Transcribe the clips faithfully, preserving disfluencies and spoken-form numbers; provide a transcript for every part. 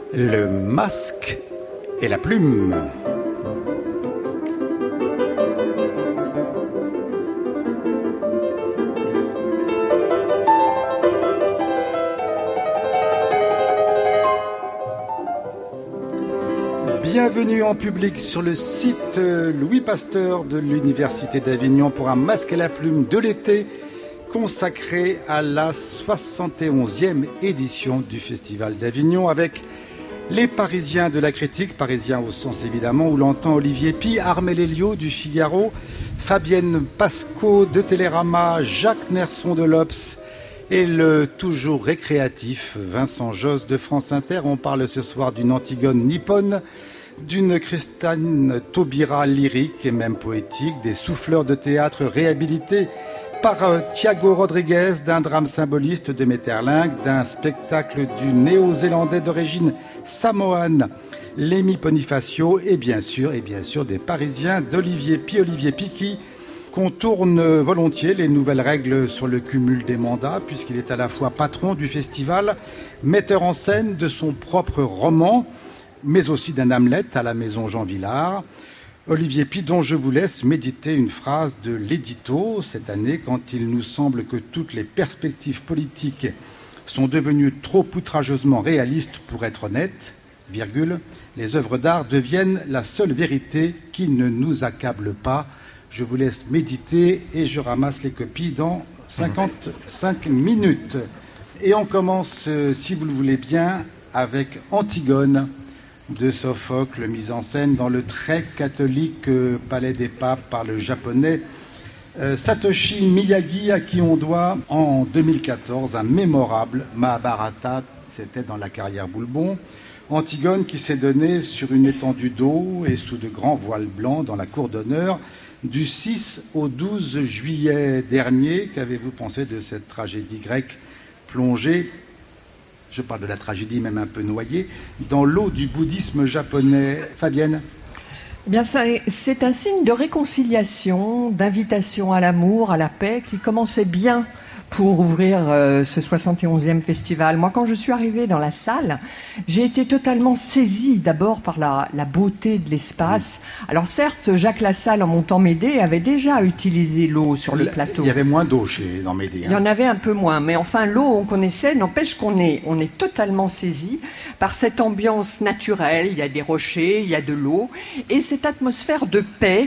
Le masque et la plume. Bienvenue en public sur le site Louis Pasteur de l'Université d'Avignon pour un masque et la plume de l'été consacré à la soixante et onzième édition du Festival d'Avignon avec les Parisiens de la critique, parisiens au sens évidemment où l'entend Olivier Py, Armelle Elliot du Figaro, Fabienne Pascaud de Télérama, Jacques Nerson de l'Obs et le toujours récréatif Vincent Josse de France Inter. On parle ce soir d'une Antigone nippone, d'une Christine Taubira lyrique et même poétique, des souffleurs de théâtre réhabilités par euh, Thiago Rodriguez, d'un drame symboliste de Maeterlinck, d'un spectacle du néo-zélandais d'origine samoane, Lémi Bonifacio, et bien sûr, et bien sûr des Parisiens d'Olivier Py, Olivier Py qui contourne volontiers les nouvelles règles sur le cumul des mandats, puisqu'il est à la fois patron du festival, metteur en scène de son propre roman, mais aussi d'un Hamlet à la Maison Jean Vilar. Olivier Py, dont je vous laisse méditer une phrase de l'édito cette année, quand il nous semble que toutes les perspectives politiques sont devenues trop outrageusement réalistes pour être honnêtes, virgule, les œuvres d'art deviennent la seule vérité qui ne nous accable pas. Je vous laisse méditer et je ramasse les copies dans cinquante-cinq minutes. Et on commence, si vous le voulez bien, avec Antigone de Sophocle, mise en scène dans le très catholique Palais des Papes par le japonais euh, Satoshi Miyagi, à qui on doit en deux mille quatorze un mémorable Mahabharata, c'était dans la carrière Boulbon. Antigone qui s'est donnée sur une étendue d'eau et sous de grands voiles blancs dans la cour d'honneur du six au douze juillet dernier. Qu'avez-vous pensé de cette tragédie grecque plongée, je parle de la tragédie même un peu noyée, dans l'eau du bouddhisme japonais? Fabienne? Eh bien, ça, c'est un signe de réconciliation, d'invitation à l'amour, à la paix, qui commençait bien pour ouvrir euh, ce soixante et onzième festival. Moi, quand je suis arrivée dans la salle, j'ai été totalement saisie d'abord par la, la beauté de l'espace. Alors certes, Jacques Lassalle, en montant Médée, avait déjà utilisé l'eau sur le plateau. Il y avait moins d'eau chez, dans Médée. Hein. Il y en avait un peu moins, mais enfin l'eau, on connaissait, n'empêche qu'on est, on est totalement saisi par cette ambiance naturelle. Il y a des rochers, il y a de l'eau, et cette atmosphère de paix,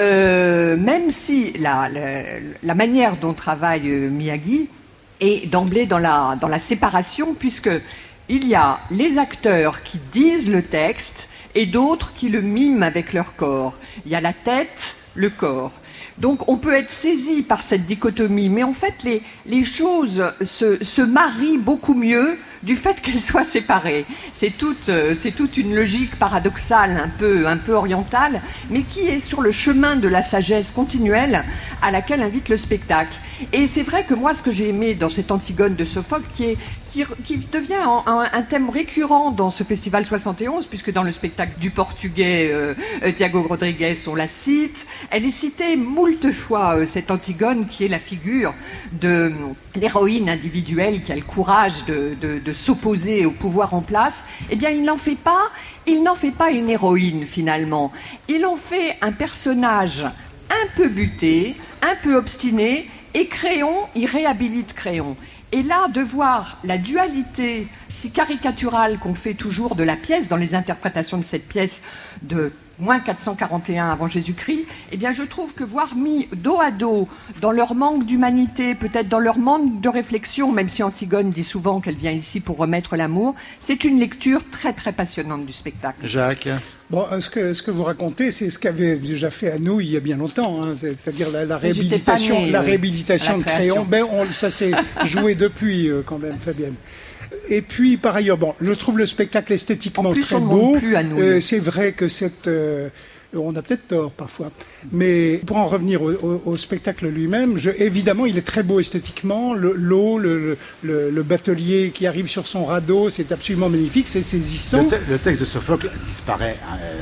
euh, même si la, la, la manière dont travaille euh, Miyagi est d'emblée dans la, dans la séparation, puisque il y a les acteurs qui disent le texte et d'autres qui le miment avec leur corps. Il y a la tête, le corps. Donc on peut être saisi par cette dichotomie, mais en fait les, les choses se, se marient beaucoup mieux du fait qu'elles soient séparées. C'est toute, c'est toute une logique paradoxale, un peu, un peu orientale, mais qui est sur le chemin de la sagesse continuelle à laquelle invite le spectacle. Et c'est vrai que moi, ce que j'ai aimé dans cette Antigone de Sophocle, qui, est, qui, qui devient un, un thème récurrent dans ce festival soixante et onze, puisque dans le spectacle du portugais euh, Thiago Rodriguez, on la cite, elle est citée moult fois, euh, cette Antigone, qui est la figure de l'héroïne individuelle qui a le courage de, de, de s'opposer au pouvoir en place. Eh bien, il n'en fait pas, il n'en fait pas une héroïne, finalement. Il en fait un personnage un peu buté, un peu obstiné, et Créon, il réhabilite Créon. Et là, de voir la dualité si caricaturale qu'on fait toujours de la pièce, dans les interprétations de cette pièce de moins quatre cent quarante et un avant Jésus-Christ, eh bien je trouve que voir mis dos à dos, dans leur manque d'humanité, peut-être dans leur manque de réflexion, même si Antigone dit souvent qu'elle vient ici pour remettre l'amour, c'est une lecture très très passionnante du spectacle. Jacques? Bon, ce que, ce que vous racontez, c'est ce qu'avait déjà fait à nous il y a bien longtemps, hein, c'est-à-dire la, la réhabilitation, née, la réhabilitation euh, de Créon. Ben, on, ça s'est joué depuis euh, quand même, Fabienne. Et puis, par ailleurs, bon, je trouve le spectacle esthétiquement plus, très beau. Euh, c'est vrai que cette... Euh, on a peut-être tort parfois. Mais pour en revenir au, au, au spectacle lui-même, je, évidemment, il est très beau esthétiquement. Le, l'eau, le, le, le batelier qui arrive sur son radeau, c'est absolument magnifique, c'est saisissant. Le, te- le texte de Sophocle disparaît euh,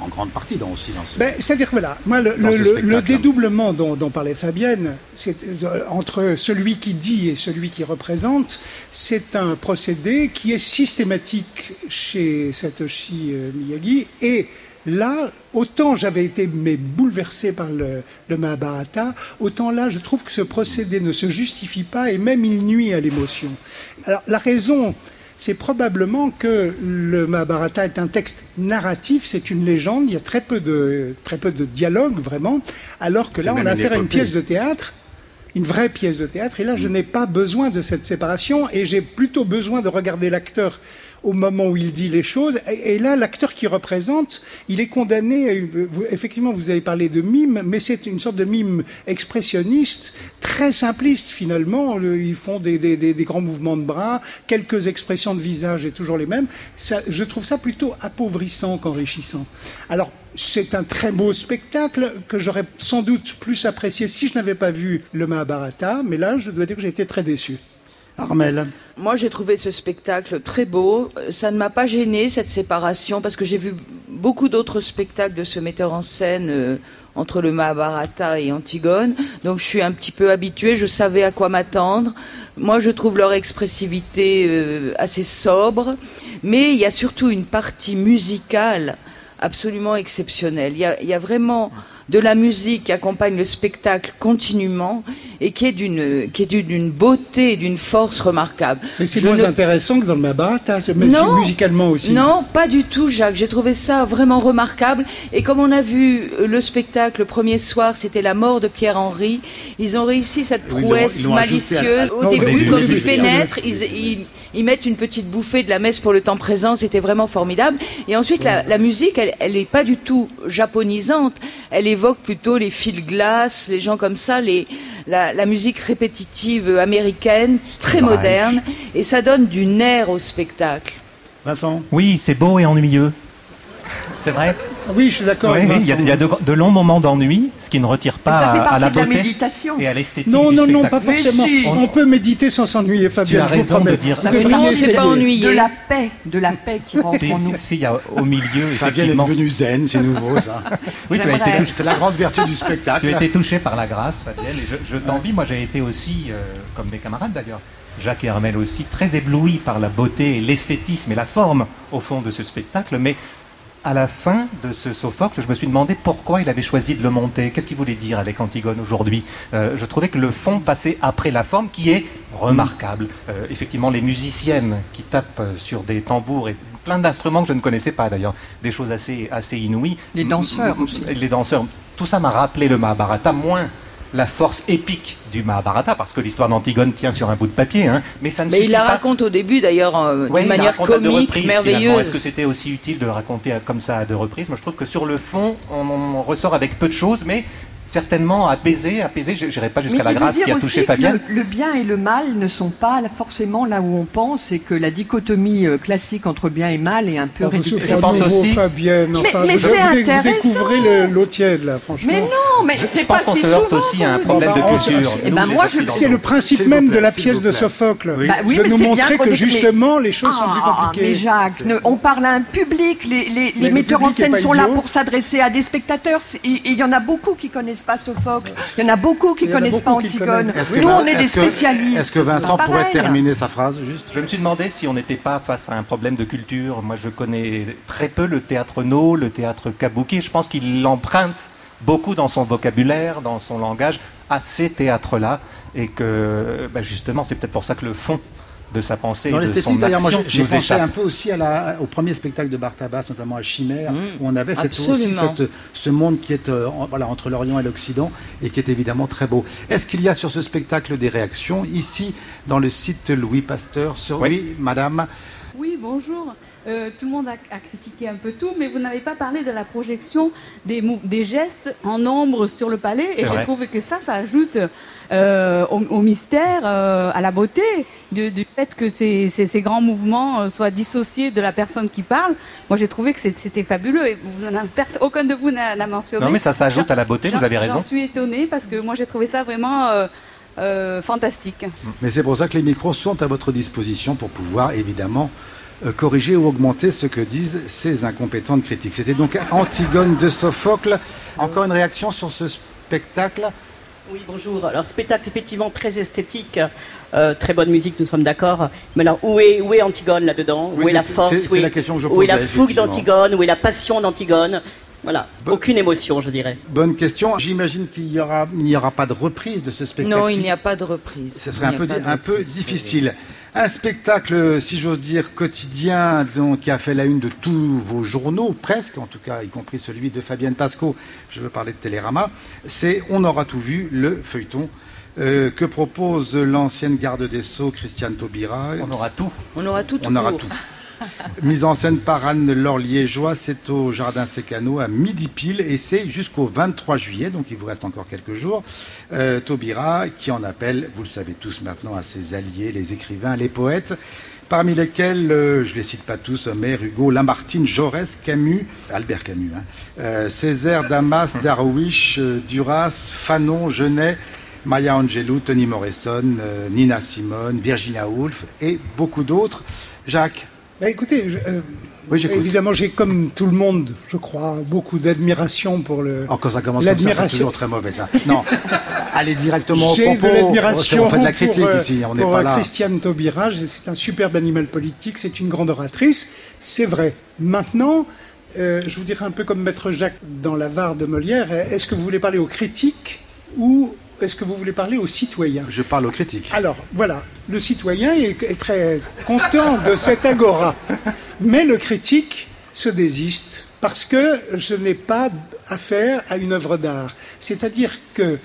en grande partie dans, aussi dans ce... Ben, c'est-à-dire que voilà, moi, le, le, le, le dédoublement dont, dont parlait Fabienne, c'est, euh, entre celui qui dit et celui qui représente, c'est un procédé qui est systématique chez Satoshi euh, Miyagi. Et là, autant j'avais été mais bouleversé par le, le Mahabharata, autant là, je trouve que ce procédé ne se justifie pas et même il nuit à l'émotion. Alors, la raison... c'est probablement que le Mahabharata est un texte narratif, c'est une légende, il y a très peu de, très peu de dialogue, vraiment, alors que là, on a affaire à une pièce de théâtre, une vraie pièce de théâtre, et là, je n'ai pas besoin de cette séparation, et j'ai plutôt besoin de regarder l'acteur au moment où il dit les choses. Et, et là, l'acteur qui représente, il est condamné... Vous, effectivement, vous avez parlé de mime, mais c'est une sorte de mime expressionniste, très simpliste, finalement. Le, ils font des, des, des, des grands mouvements de bras, quelques expressions de visage et toujours les mêmes. Ça, je trouve ça plutôt appauvrissant qu'enrichissant. Alors, c'est un très beau spectacle que j'aurais sans doute plus apprécié si je n'avais pas vu le Mahabharata, mais là, je dois dire que j'ai été très déçu. Armelle. Moi, j'ai trouvé ce spectacle très beau. Ça ne m'a pas gêné, cette séparation, parce que j'ai vu beaucoup d'autres spectacles de ce metteur en scène euh, entre le Mahabharata et Antigone. Donc, je suis un petit peu habituée, je savais à quoi m'attendre. Moi, je trouve leur expressivité euh, assez sobre. Mais il y a surtout une partie musicale absolument exceptionnelle. Il y a, il y a vraiment... de la musique qui accompagne le spectacle continuellement et qui est d'une, qui est d'une beauté et d'une force remarquable. Mais c'est Je moins ne... intéressant que dans le Mahabharata, non, musicalement aussi. Non, pas du tout, Jacques. J'ai trouvé ça vraiment remarquable. Et comme on a vu le spectacle le premier soir, c'était la mort de Pierre-Henri, ils ont réussi cette prouesse ils l'ont, ils l'ont malicieuse. À... Au non, début, quand ils pénètrent, ils, ils, ils mettent une petite bouffée de la messe pour le temps présent. C'était vraiment formidable. Et ensuite, ouais. la, la musique, elle n'est pas du tout japonisante. Elle évoque plutôt les fil-glace, les gens comme ça, les, la, la musique répétitive américaine, très moderne, et ça donne du nerf au spectacle. Vincent ? Oui, c'est beau et ennuyeux. C'est vrai ? Oui, je suis d'accord. Oui, il y a, il y a de, de longs moments d'ennui, ce qui ne retire pas à, à la beauté la et à l'esthétique non, du non, spectacle. Non, non, pas forcément. Si. On, on peut méditer sans s'ennuyer, Fabien. Tu as raison de dire ça. Mais non, c'est pas ennuyé. De la paix, de la paix qui rentre c'est, en nous. C'est, il y a au milieu. Fabien est devenu zen, c'est nouveau ça. Oui, tu as été touché. C'est la grande vertu du spectacle. Tu as été touché par la grâce, Fabienne, et je, je t'envie. Moi, j'ai été aussi, euh, comme mes camarades d'ailleurs, Jacques et Armelle aussi, très éblouis par la beauté et l'esthétisme et la forme, au fond, de ce spectacle, mais à la fin de ce Sophocle, je me suis demandé pourquoi il avait choisi de le monter. Qu'est-ce qu'il voulait dire avec Antigone aujourd'hui ? euh, Je trouvais que le fond passait après la forme, qui est remarquable. Euh, effectivement, les musiciennes qui tapent sur des tambours et plein d'instruments que je ne connaissais pas d'ailleurs, des choses assez, assez inouïes. Les danseurs aussi. Les danseurs. Tout ça m'a rappelé le Mahabharata, moins la force épique du Mahabharata, parce que l'histoire d'Antigone tient sur un bout de papier, hein, mais ça ne mais suffit pas. Mais il la raconte au début, d'ailleurs, euh, ouais, d'une manière comique, reprises, merveilleuse. Finalement. Est-ce que c'était aussi utile de le raconter comme ça à deux reprises ? Moi, je trouve que sur le fond, on, on ressort avec peu de choses, mais certainement apaisé, apaisé, je n'irai pas jusqu'à mais la grâce qui a touché Fabienne. Le, le bien et le mal ne sont pas forcément là où on pense, et que la dichotomie classique entre bien et mal est un peu réduite. Je pense aussi. Fabienne, enfin, mais mais vous, c'est vous, intéressant. Vous découvrez le, l'eau tiède, là, franchement. Mais non, mais je, c'est je pas pense qu'on si se heurte souvent. aussi à un problème bah, de culture. Eh ben moi, je, c'est le principe même de la pièce de Sophocle, oui. Bah, oui, de nous montrer que dit, justement les choses ah, sont plus compliquées. Mais Jacques, ne, on parle à un public. Les, les, les metteurs en scène sont là pour s'adresser à des spectateurs. Il y en a beaucoup qui connaissent pas Sophocle. Il y en a beaucoup qui ne connaissent pas Antigone. Nous, on est des spécialistes. Est-ce que Vincent pourrait terminer sa phrase juste ? Je me suis demandé si on n'était pas face à un problème de culture. Moi, je connais très peu le théâtre No, le théâtre Kabuki. Je pense qu'il l'emprunte beaucoup dans son vocabulaire, dans son langage, à ces théâtres-là. Et que, ben justement, c'est peut-être pour ça que le fond de sa pensée dans et de son d'ailleurs, action moi, j'ai nous pensé échappe. un peu aussi à la, au premier spectacle de Bartabas, notamment à Chimère, mmh, où on avait cette, aussi cette, ce monde qui est euh, en, voilà, entre l'Orient et l'Occident, et qui est évidemment très beau. Est-ce qu'il y a sur ce spectacle des réactions, ici, dans le site Louis Pasteur sur... Oui, oui madame. Oui, bonjour. Euh, tout le monde a, a critiqué un peu tout, mais vous n'avez pas parlé de la projection des, des gestes en ombre sur le palais, et j'ai trouvé que ça, ça ajoute euh, au, au mystère, euh, à la beauté, du, du fait que ces, ces, ces grands mouvements euh, soient dissociés de la personne qui parle. Moi, j'ai trouvé que c'était fabuleux, et vous en avez, aucun de vous n'a mentionné. Non, mais ça, ça ajoute à la beauté, vous avez raison. J'en suis étonnée, parce que moi, j'ai trouvé ça vraiment... Euh, Euh, fantastique. Mais c'est pour ça que les micros sont à votre disposition pour pouvoir évidemment euh, corriger ou augmenter ce que disent ces incompétentes critiques. C'était donc Antigone de Sophocle. Encore une réaction sur ce spectacle ? Oui, bonjour. Alors, spectacle effectivement très esthétique, euh, très bonne musique, nous sommes d'accord. Mais alors, où est, où est Antigone là-dedans ? Oui, où est la force ? C'est, c'est où, est, la question que je où est la posais, fougue d'Antigone ? Où est la passion d'Antigone ? Voilà, Bo- aucune émotion, je dirais. Bonne question. J'imagine qu'il n'y aura, il n'y aura pas de reprise de ce spectacle. Non, il n'y a pas de reprise. Ce serait un peu, un peu difficile. Un spectacle, si j'ose dire, quotidien, donc, qui a fait la une de tous vos journaux, presque, en tout cas, y compris celui de Fabienne Pasco. Je veux parler de Télérama. C'est « On aura tout vu », le feuilleton euh, que propose l'ancienne garde des Sceaux, Christiane Taubira. On aura tout. On aura tout. On aura tout. Mise en scène par Anne-Laure Liégeois, c'est au Jardin Sécano à midi pile et c'est jusqu'au vingt-trois juillet, donc il vous reste encore quelques jours. Euh, Taubira qui en appelle, vous le savez tous maintenant, à ses alliés, les écrivains, les poètes, parmi lesquels, euh, je ne les cite pas tous, Homère, Hugo, Lamartine, Jaurès, Camus, Albert Camus, hein, euh, Césaire, Damas, Darwish, euh, Duras, Fanon, Genet, Maya Angelou, Toni Morrison, euh, Nina Simone, Virginia Woolf et beaucoup d'autres. Jacques ? Bah écoutez, je, euh, oui, évidemment, j'ai comme tout le monde, je crois, beaucoup d'admiration pour le. Encore ça commence comme ça, c'est toujours très mauvais ça. Non, allez directement au j'ai propos. J'ai de l'admiration on fait de la critique pour, ici, on n'est pour pas là. Christiane Taubira, c'est un superbe animal politique, c'est une grande oratrice, c'est vrai. Maintenant, euh, je vous dirais un peu comme Maître Jacques dans l'Avare de Molière, est-ce que vous voulez parler aux critiques ou est-ce que vous voulez parler aux citoyens ? Je parle aux critiques. Alors, voilà, le citoyen est, est très content de cette agora. Mais le critique se désiste parce que je n'ai pas affaire à une œuvre d'art. C'est-à-dire que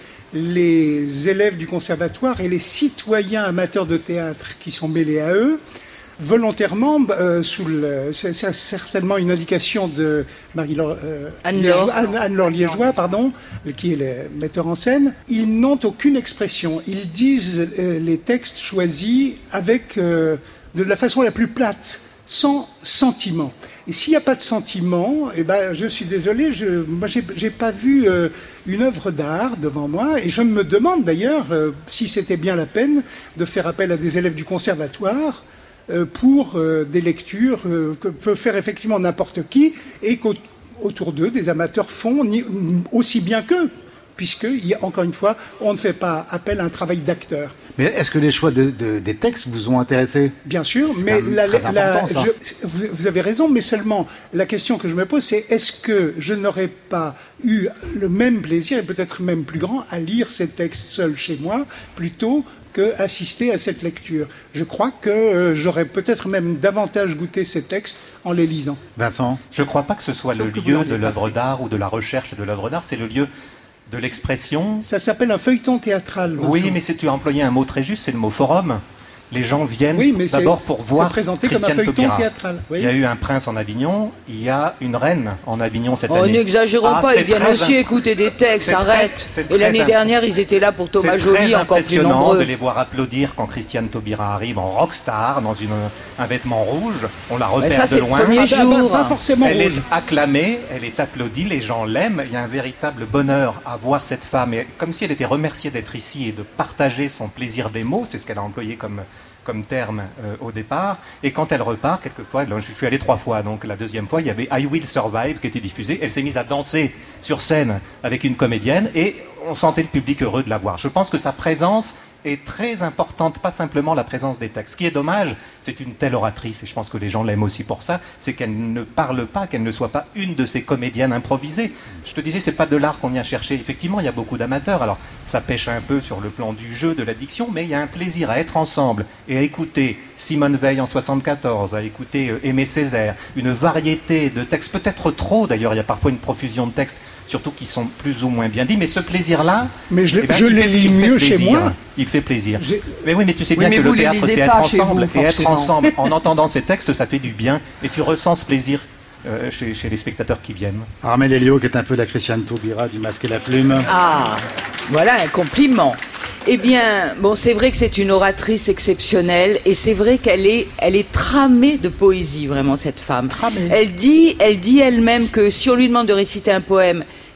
les élèves du conservatoire et les citoyens amateurs de théâtre qui sont mêlés à eux, volontairement, euh, sous le, c'est, c'est certainement une indication de Marie-Laure, euh, Anne-Laure. Anne, Anne-Laure Liégeois, pardon, qui est le metteur en scène, ils n'ont aucune expression. Ils disent euh, les textes choisis avec euh, de la façon la plus plate, sans sentiment. Et s'il n'y a pas de sentiment, eh ben, je suis désolé, je, moi j'ai, j'ai pas vu euh, une œuvre d'art devant moi, et je me demande d'ailleurs euh, si c'était bien la peine de faire appel à des élèves du conservatoire pour euh, des lectures euh, que peut faire effectivement n'importe qui et qu'autour d'eux, des amateurs font ni, aussi bien qu'eux, puisque, encore une fois, on ne fait pas appel à un travail d'acteur. Mais est-ce que les choix de, de, des textes vous ont intéressé ? Bien sûr, c'est mais la, la, je, vous, vous avez raison, mais seulement la question que je me pose, c'est est-ce que je n'aurais pas eu le même plaisir, et peut-être même plus grand, à lire ces textes seul chez moi, plutôt qu'assister à cette lecture. Je crois que euh, j'aurais peut-être même davantage goûté ces textes en les lisant. Vincent ? Je ne crois pas que ce soit Sauf le lieu de l'œuvre d'art ou de la recherche de l'œuvre d'art, c'est le lieu de l'expression. Ça s'appelle un feuilleton théâtral, Vincent. Oui, mais si tu as employé un mot très juste, c'est le mot forum. Les gens viennent oui, d'abord pour voir Christiane Taubira. Oui. Il y a eu un prince en Avignon, il y a une reine en Avignon cette oh, année. N'exagérons ah, pas, ils viennent aussi imp... écouter des textes, arrête. Très, Et l'année imp... dernière, ils étaient là pour Thomas Joly, encore plus nombreux. C'est impressionnant de les voir applaudir quand Christiane Taubira arrive en rockstar, dans une, un vêtement rouge. On la repère ça, de loin. Le premier ah, jour. Pas forcément elle rouge. est acclamée, elle est applaudie, les gens l'aiment. Il y a un véritable bonheur à voir cette femme, et comme si elle était remerciée d'être ici et de partager son plaisir des mots. C'est ce qu'elle a employé comme... comme terme euh, au départ, et quand elle repart, quelquefois, je suis allé trois fois, donc la deuxième fois, il y avait I Will Survive qui était diffusé, elle s'est mise à danser sur scène avec une comédienne, et on sentait le public heureux de la voir. Je pense que sa présence est très importante, pas simplement la présence des textes. Ce qui est dommage, c'est une telle oratrice, et je pense que les gens l'aiment aussi pour ça, c'est qu'elle ne parle pas, qu'elle ne soit pas une de ces comédiennes improvisées. Je te disais, c'est pas de l'art qu'on vient chercher. Effectivement, il y a beaucoup d'amateurs, alors ça pêche un peu sur le plan du jeu, de la diction, mais il y a un plaisir à être ensemble et à écouter Simone Veil en soixante-quatorze, à écouter Aimé Césaire, une variété de textes, peut-être trop d'ailleurs, il y a parfois une profusion de textes, surtout qui sont plus ou moins bien dits, mais ce plaisir-là, mais je, eh ben, je les lis mieux chez moi. Il fait plaisir. J'ai... Mais oui, mais tu sais oui, bien que le théâtre, c'est être ensemble, vous, et être ensemble en entendant ces textes, ça fait du bien, et tu ressens ce plaisir euh, chez, chez les spectateurs qui viennent. Armelle Elio, qui est un peu la Christiane Taubira du Masque et la Plume. Ah, voilà un compliment. Eh bien, bon, c'est vrai que c'est une oratrice exceptionnelle, et c'est vrai qu'elle est, elle est tramée de poésie, vraiment, cette femme. Tramée. Elle dit, elle dit elle-même que si on lui demande de réciter un poème,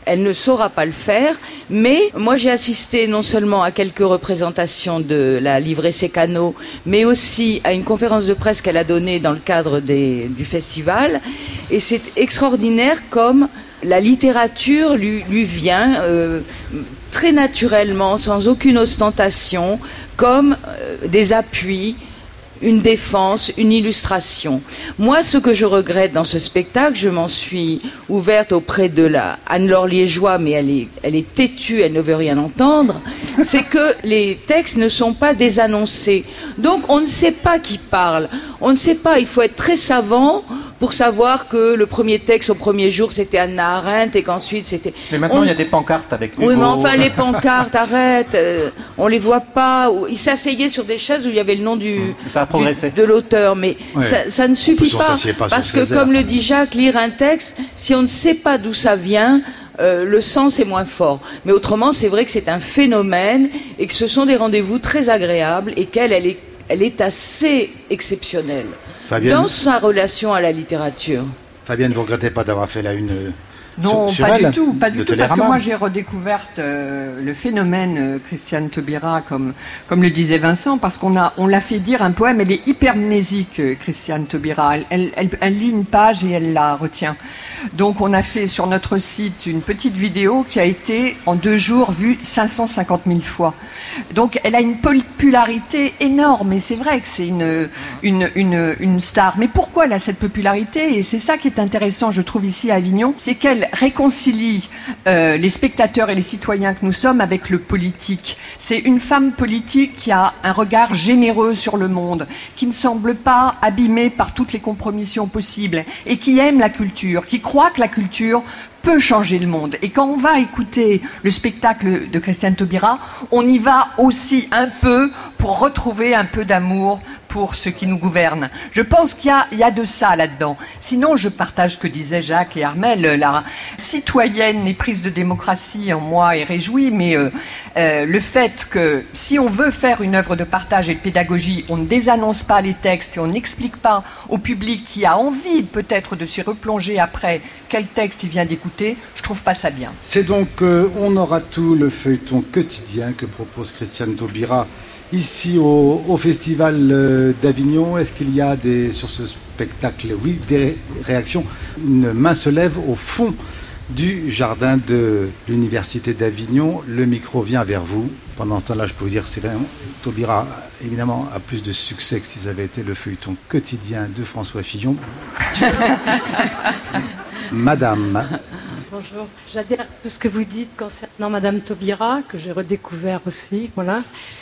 elle ne saura pas le faire. Mais moi, j'ai assisté non seulement à quelques représentations de la livrée Sécano, mais aussi à une conférence de presse qu'elle a donnée dans le cadre des, du festival. Et c'est extraordinaire comme la littérature lui, lui vient euh, très naturellement, sans aucune ostentation, comme euh, des appuis, une défense, une illustration. Moi, ce que je regrette dans ce spectacle, je m'en suis ouverte auprès de la Anne-Laure Liégeois, mais elle est, elle est têtue, elle ne veut rien entendre, c'est que les textes ne sont pas désannoncés. Donc, on ne sait pas qui parle. On ne sait pas, il faut être très savant pour savoir que le premier texte au premier jour c'était Hannah Arendt et qu'ensuite c'était... Mais maintenant il on... y a des pancartes avec Hugo. Oui, mais enfin les pancartes, arrête, euh, on les voit pas. Ils s'asseyaient sur des chaises où il y avait le nom du, ça a progressé. du de l'auteur, mais ouais. ça, ça ne suffit pas, pas parce que comme le dit Jacques, lire un texte, si on ne sait pas d'où ça vient, euh, le sens est moins fort. Mais autrement, c'est vrai que c'est un phénomène et que ce sont des rendez-vous très agréables et qu'elle, elle est, elle est assez exceptionnelle. Fabienne, dans sa relation à la littérature. Fabienne, vous ne regrettez pas d'avoir fait la une Non, sur, sur pas elle, du tout, pas du tout, Télérama. Parce que moi j'ai redécouvert euh, le phénomène euh, Christiane Taubira, comme, comme le disait Vincent, parce qu'on a, on l'a fait dire un poème, elle est hypermnésique, euh, Christiane Taubira, elle, elle, elle, elle lit une page et elle la retient. Donc on a fait sur notre site une petite vidéo qui a été en deux jours vue cinq cent cinquante mille fois. Donc elle a une popularité énorme et c'est vrai que c'est une, une, une, une star. Mais pourquoi elle a cette popularité? Et c'est ça qui est intéressant, je trouve, ici à Avignon, c'est qu'elle réconcilie euh, les spectateurs et les citoyens que nous sommes avec le politique. C'est une femme politique qui a un regard généreux sur le monde, qui ne semble pas abîmée par toutes les compromissions possibles et qui aime la culture, qui croit que la culture peut changer le monde. Et quand on va écouter le spectacle de Christiane Taubira, on y va aussi un peu pour retrouver un peu d'amour pour ceux qui nous gouvernent. Je pense qu'il y a, il y a de ça là-dedans. Sinon, je partage ce que disaient Jacques et Armel. La citoyenne et prise de démocratie en moi est réjouie, mais euh, euh, le fait que si on veut faire une œuvre de partage et de pédagogie, on ne désannonce pas les textes et on n'explique pas au public qui a envie peut-être de s'y replonger après quel texte il vient d'écouter, je trouve pas ça bien. C'est donc euh, On aura tout, le feuilleton quotidien que propose Christiane Taubira ici au, au Festival d'Avignon. Est-ce qu'il y a des, sur ce spectacle, oui, des réactions? Une main se lève au fond du jardin de l'Université d'Avignon. Le micro vient vers vous. Pendant ce temps-là, je peux vous dire que Taubira, évidemment, a plus de succès que si ça avait été le feuilleton quotidien de François Fillon. Madame. Bonjour, j'adhère à tout ce que vous dites concernant Madame Taubira, que j'ai redécouvert aussi, voilà.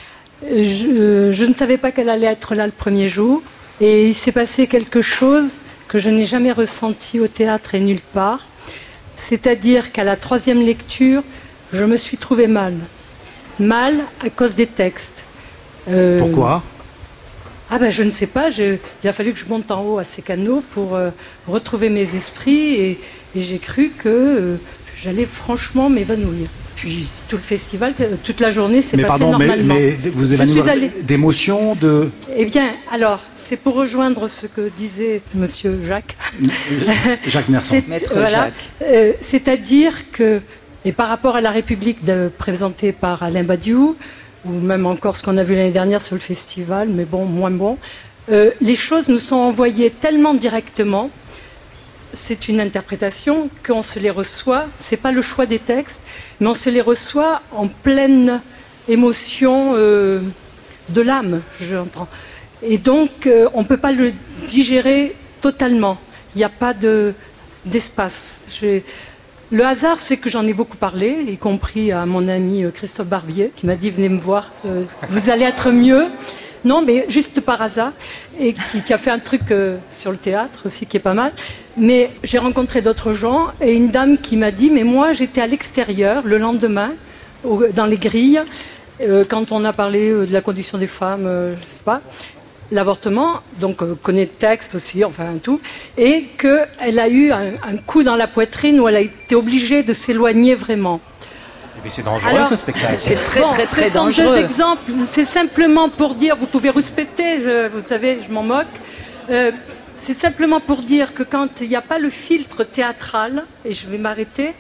Je, je ne savais pas qu'elle allait être là le premier jour, et il s'est passé quelque chose que je n'ai jamais ressenti au théâtre et nulle part, c'est-à-dire qu'à la troisième lecture, je me suis trouvée mal. Mal à cause des textes. Euh, Pourquoi ? Ah ben je ne sais pas, je, il a fallu que je monte en haut à Sécano pour euh, retrouver mes esprits et, et j'ai cru que euh, j'allais franchement m'évanouir. Puis tout le festival, toute la journée s'est passée normalement. Mais, mais vous évanouir allée... d'émotions, de... Eh bien, alors, c'est pour rejoindre ce que disait Monsieur Jacques. Jacques Nerson. Maître voilà, Jacques. Euh, c'est-à-dire que, et par rapport à la République de, présentée par Alain Badiou, ou même encore ce qu'on a vu l'année dernière sur le festival, mais bon, moins bon, euh, les choses nous sont envoyées tellement directement, c'est une interprétation, qu'on se les reçoit, c'est pas le choix des textes, mais on se les reçoit en pleine émotion euh, de l'âme, j'entends. Et donc, euh, on ne peut pas le digérer totalement. Il n'y a pas de, d'espace. J'ai... Le hasard, c'est que j'en ai beaucoup parlé, y compris à mon ami Christophe Barbier, qui m'a dit « Venez me voir, euh, vous allez être mieux ». Non, mais juste par hasard, et qui, qui a fait un truc euh, sur le théâtre aussi, qui est pas mal. Mais j'ai rencontré d'autres gens, et une dame qui m'a dit « Mais moi, j'étais à l'extérieur, le lendemain, au, dans les grilles, euh, quand on a parlé euh, de la condition des femmes, euh, je sais pas, l'avortement, donc euh, connaît le texte aussi, enfin tout, et qu'elle a eu un, un coup dans la poitrine où elle a été obligée de s'éloigner vraiment. » Mais c'est dangereux. Alors, ce spectacle. C'est très, bon, très, très ce sont dangereux. Deux exemples. C'est simplement pour dire, vous pouvez respecter, je, vous savez, je m'en moque. Euh, c'est simplement pour dire que quand il n'y a pas le filtre théâtral, et je vais m'arrêter,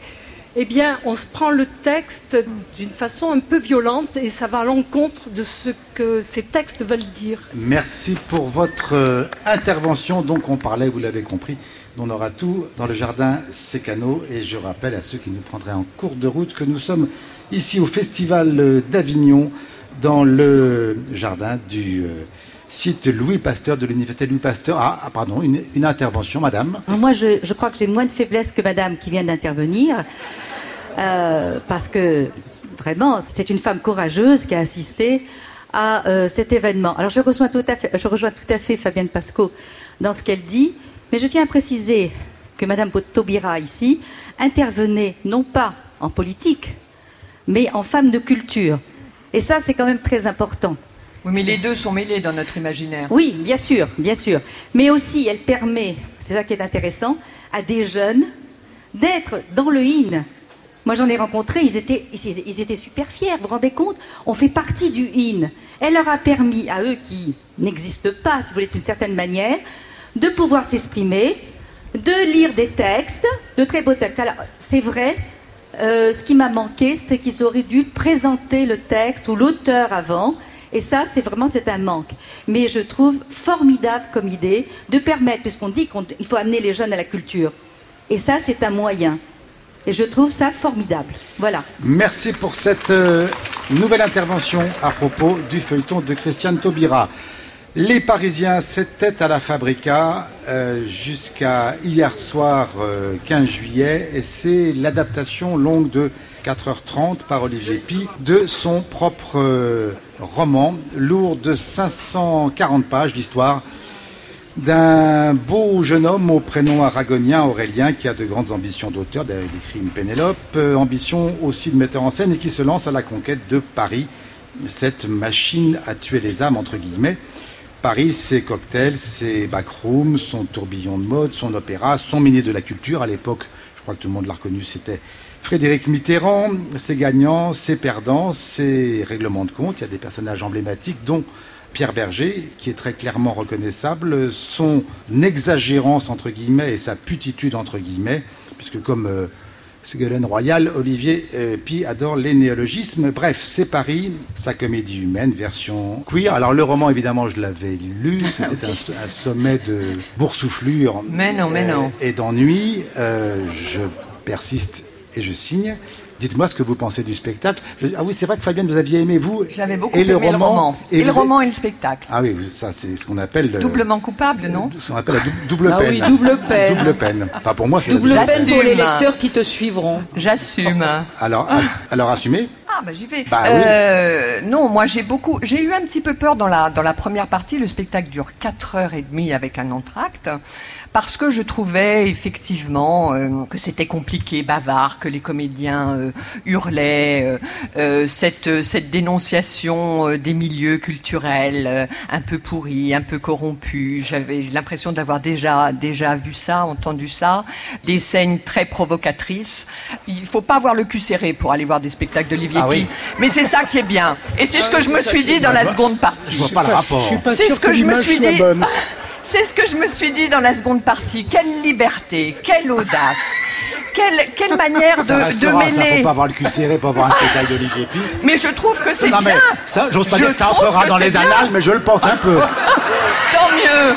eh bien, on se prend le texte d'une façon un peu violente et ça va à l'encontre de ce que ces textes veulent dire. Merci pour votre euh, intervention. Donc, on parlait, vous l'avez compris, on aura tout dans le jardin Sécano. Et je rappelle à ceux qui nous prendraient en cours de route que nous sommes ici au Festival d'Avignon, dans le jardin du... Euh, site Louis Pasteur de l'Université Louis Pasteur. Ah, ah pardon, une, une intervention, madame. Moi, je, je crois que j'ai moins de faiblesse que madame qui vient d'intervenir, euh, parce que, vraiment, c'est une femme courageuse qui a assisté à euh, cet événement. Alors, je rejoins tout à fait, je rejoins tout à fait Fabienne Pascaud dans ce qu'elle dit, mais je tiens à préciser que madame Taubira, ici, intervenait non pas en politique, mais en femme de culture. Et ça, c'est quand même très important. Oui, mais les deux sont mêlés dans notre imaginaire. Oui, bien sûr, bien sûr. Mais aussi, elle permet, c'est ça qui est intéressant, à des jeunes d'être dans le in. Moi, j'en ai rencontré, ils étaient, ils étaient super fiers, vous vous rendez compte? On fait partie du in. Elle leur a permis, à eux qui n'existent pas, si vous voulez, d'une certaine manière, de pouvoir s'exprimer, de lire des textes, de très beaux textes. Alors, c'est vrai, euh, ce qui m'a manqué, c'est qu'ils auraient dû présenter le texte ou l'auteur avant. Et ça, c'est vraiment, c'est un manque. Mais je trouve formidable comme idée de permettre, puisqu'on dit qu'il faut amener les jeunes à la culture. Et ça, c'est un moyen. Et je trouve ça formidable. Voilà. Merci pour cette euh, nouvelle intervention à propos du feuilleton de Christiane Taubira. Les Parisiens, c'était à la Fabrica euh, jusqu'à hier soir, euh, quinze juillet. Et c'est l'adaptation longue de quatre heures trente par Olivier Py de son propre euh, roman, lourd de cinq cent quarante pages d'histoire d'un beau jeune homme au prénom aragonien, Aurélien, qui a de grandes ambitions d'auteur, d'ailleurs il écrit une Pénélope, euh, ambition aussi de metteur en scène et qui se lance à la conquête de Paris, cette machine à tuer les âmes, entre guillemets. Paris, ses cocktails, ses backrooms, son tourbillon de mode, son opéra, son ministre de la Culture, à l'époque, je crois que tout le monde l'a reconnu, c'était Frédéric Mitterrand, ses gagnants, ses perdants, ses règlements de compte. Il y a des personnages emblématiques, dont Pierre Berger, qui est très clairement reconnaissable, son exagérance, entre guillemets, et sa putitude, entre guillemets, puisque comme euh, Ségolène Royal, Olivier euh, Py adore les néologismes. Bref, c'est Paris, sa comédie humaine, version queer. Alors le roman, évidemment, je l'avais lu, c'était un, un sommet de boursouflure mais non, mais non. Euh, et d'ennui. Euh, je persiste et je signe. Dites-moi ce que vous pensez du spectacle. Je... Ah oui, c'est vrai que Fabienne, vous aviez aimé, vous. J'avais beaucoup et aimé le roman, le roman. Et, et le roman avez... et le spectacle. Ah oui, ça c'est ce qu'on appelle... Le... Doublement coupable, non? Ce qu'on appelle la dou- double ah peine. Ah oui, double peine. Double peine. Enfin, pour moi, c'est double la peine pour les lecteurs qui te suivront. J'assume. Alors, ah. alors assumez. Ah, bah j'y vais. Bah, euh, oui. Non, moi j'ai beaucoup... J'ai eu un petit peu peur dans la, dans la première partie. Le spectacle dure quatre heures trente avec un entracte. Parce que je trouvais effectivement euh, que c'était compliqué, bavard, que les comédiens euh, hurlaient, euh, euh, cette, cette dénonciation euh, des milieux culturels euh, un peu pourris, un peu corrompus. J'avais l'impression d'avoir déjà, déjà vu ça, entendu ça. Des scènes très provocatrices. Il ne faut pas avoir le cul serré pour aller voir des spectacles d'Olivier ah, Py. Oui. Mais c'est ça qui est bien. Et c'est ce que je me suis dit dans la seconde partie. Je vois pas le rapport. C'est ce que je me suis dit. C'est ce que je me suis dit dans la seconde partie. Quelle liberté, quelle audace, quelle, quelle manière de, de mêler. Ça, faut pas avoir le cul serré pour avoir un spectacle d'Olivier Py. Mais je trouve que c'est non, bien. Mais ça, j'ose pas je dire que ça entrera dans les annales, mais je le pense un peu. Tant mieux.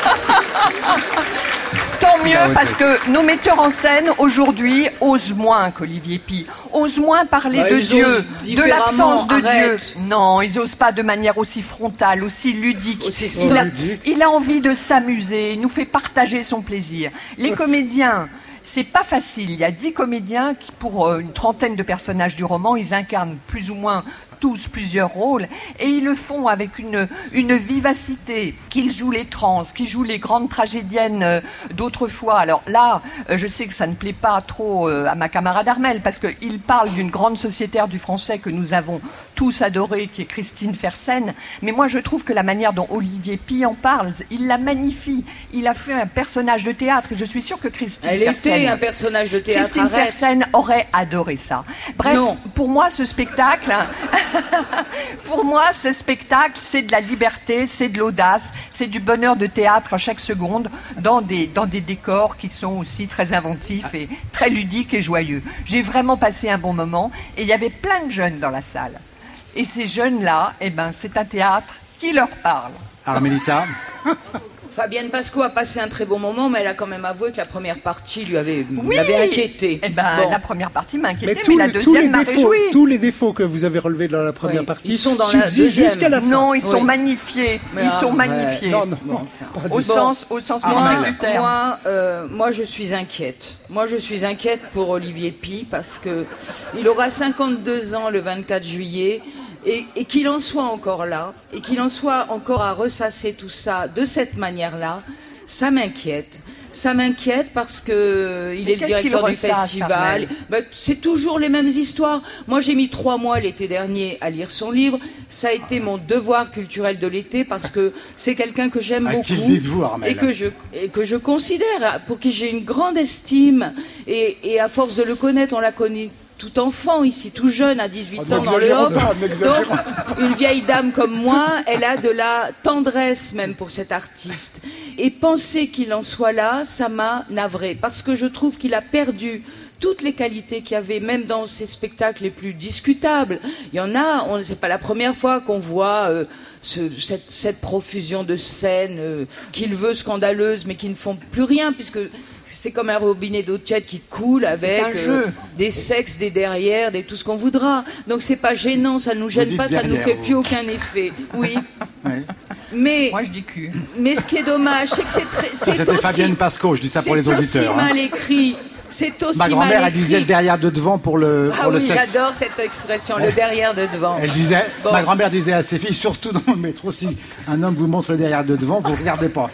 Tant mieux, parce que nos metteurs en scène aujourd'hui osent moins qu'Olivier Py, osent moins parler bah, de Dieu, de l'absence de arrête. Dieu. Non, ils osent pas de manière aussi frontale, aussi ludique. Aussi il, a, il a envie de s'amuser, il nous fait partager son plaisir. Les comédiens, c'est pas facile. Il y a dix comédiens qui, pour une trentaine de personnages du roman, ils incarnent plus ou moins tous plusieurs rôles, et ils le font avec une, une vivacité, qu'ils jouent les trans, qu'ils jouent les grandes tragédiennes euh, d'autrefois. Alors là, euh, je sais que ça ne plaît pas trop euh, à ma camarade Armelle, parce qu'il parle d'une grande sociétaire du français que nous avons tous adorée, qui est Christine Fersen, mais moi je trouve que la manière dont Olivier Py en parle, il la magnifie. Il a fait un personnage de théâtre, et je suis sûre que Christine Elle Fersen... un personnage de théâtre. Christine Fersen aurait adoré ça. Bref, non. Pour moi, ce spectacle, pour moi, ce spectacle, c'est de la liberté, c'est de l'audace, c'est du bonheur de théâtre à chaque seconde, dans des, dans des décors qui sont aussi très inventifs et très ludiques et joyeux. J'ai vraiment passé un bon moment et il y avait plein de jeunes dans la salle. Et ces jeunes-là, eh ben, c'est un théâtre qui leur parle. Armélita. Fabienne Pasco a passé un très bon moment, mais elle a quand même avoué que la première partie lui avait, oui l'avait inquiété. Eh ben, bon. La première partie m'a inquiété, mais, tous mais les, la deuxième m'a réjoui. Tous les défauts que vous avez relevés dans la première oui, partie ils sont dans la deuxième. Jusqu'à la fin. Non, ils oui. sont magnifiés. Mais ils ah, sont ouais. magnifiés. Non, non, bon, enfin, au, sens, au sens ah, moi, du terme. Moi, euh, moi, je suis inquiète. Moi, je suis inquiète pour Olivier Py parce que il aura cinquante-deux ans le vingt-quatre juillet. Et, et qu'il en soit encore là, et qu'il en soit encore à ressasser tout ça de cette manière-là, ça m'inquiète. Ça m'inquiète parce que il est le directeur du festival. Ben, c'est toujours les mêmes histoires. Moi, j'ai mis trois mois l'été dernier à lire son livre. Ça a été mon devoir culturel de l'été parce que c'est quelqu'un que j'aime à beaucoup qui le dites-vous, Armelle ? et que je et que je considère pour qui j'ai une grande estime. Et, et à force de le connaître, on l'a connu tout enfant ici, tout jeune, à dix-huit oh, ans dans l'Offre. Donc, une vieille dame comme moi, elle a de la tendresse même pour cet artiste. Et penser qu'il en soit là, ça m'a navrée, parce que je trouve qu'il a perdu toutes les qualités qu'il y avait, même dans ses spectacles les plus discutables. Il y en a, on, c'est pas la première fois qu'on voit euh, ce, cette, cette profusion de scènes euh, qu'il veut scandaleuses, mais qui ne font plus rien, puisque c'est comme un robinet d'eau tiède qui coule avec euh, des sexes, des derrières, des tout ce qu'on voudra. Donc c'est pas gênant, ça nous gêne pas, ça ne nous fait vous. plus aucun effet. Oui. Ouais. Mais, moi je dis cul. Mais ce qui est dommage, c'est que c'est très. C'est C'était aussi, Fabienne Pasco, je dis ça pour les auditeurs. C'est aussi mal écrit. C'est aussi Ma grand-mère, mal elle disait le derrière de devant pour le, ah pour oui, le sexe. J'adore cette expression, le derrière de devant. Elle disait, bon. Ma grand-mère disait à ses filles, surtout dans le métro, si un homme vous montre le derrière de devant, vous ne regardez pas.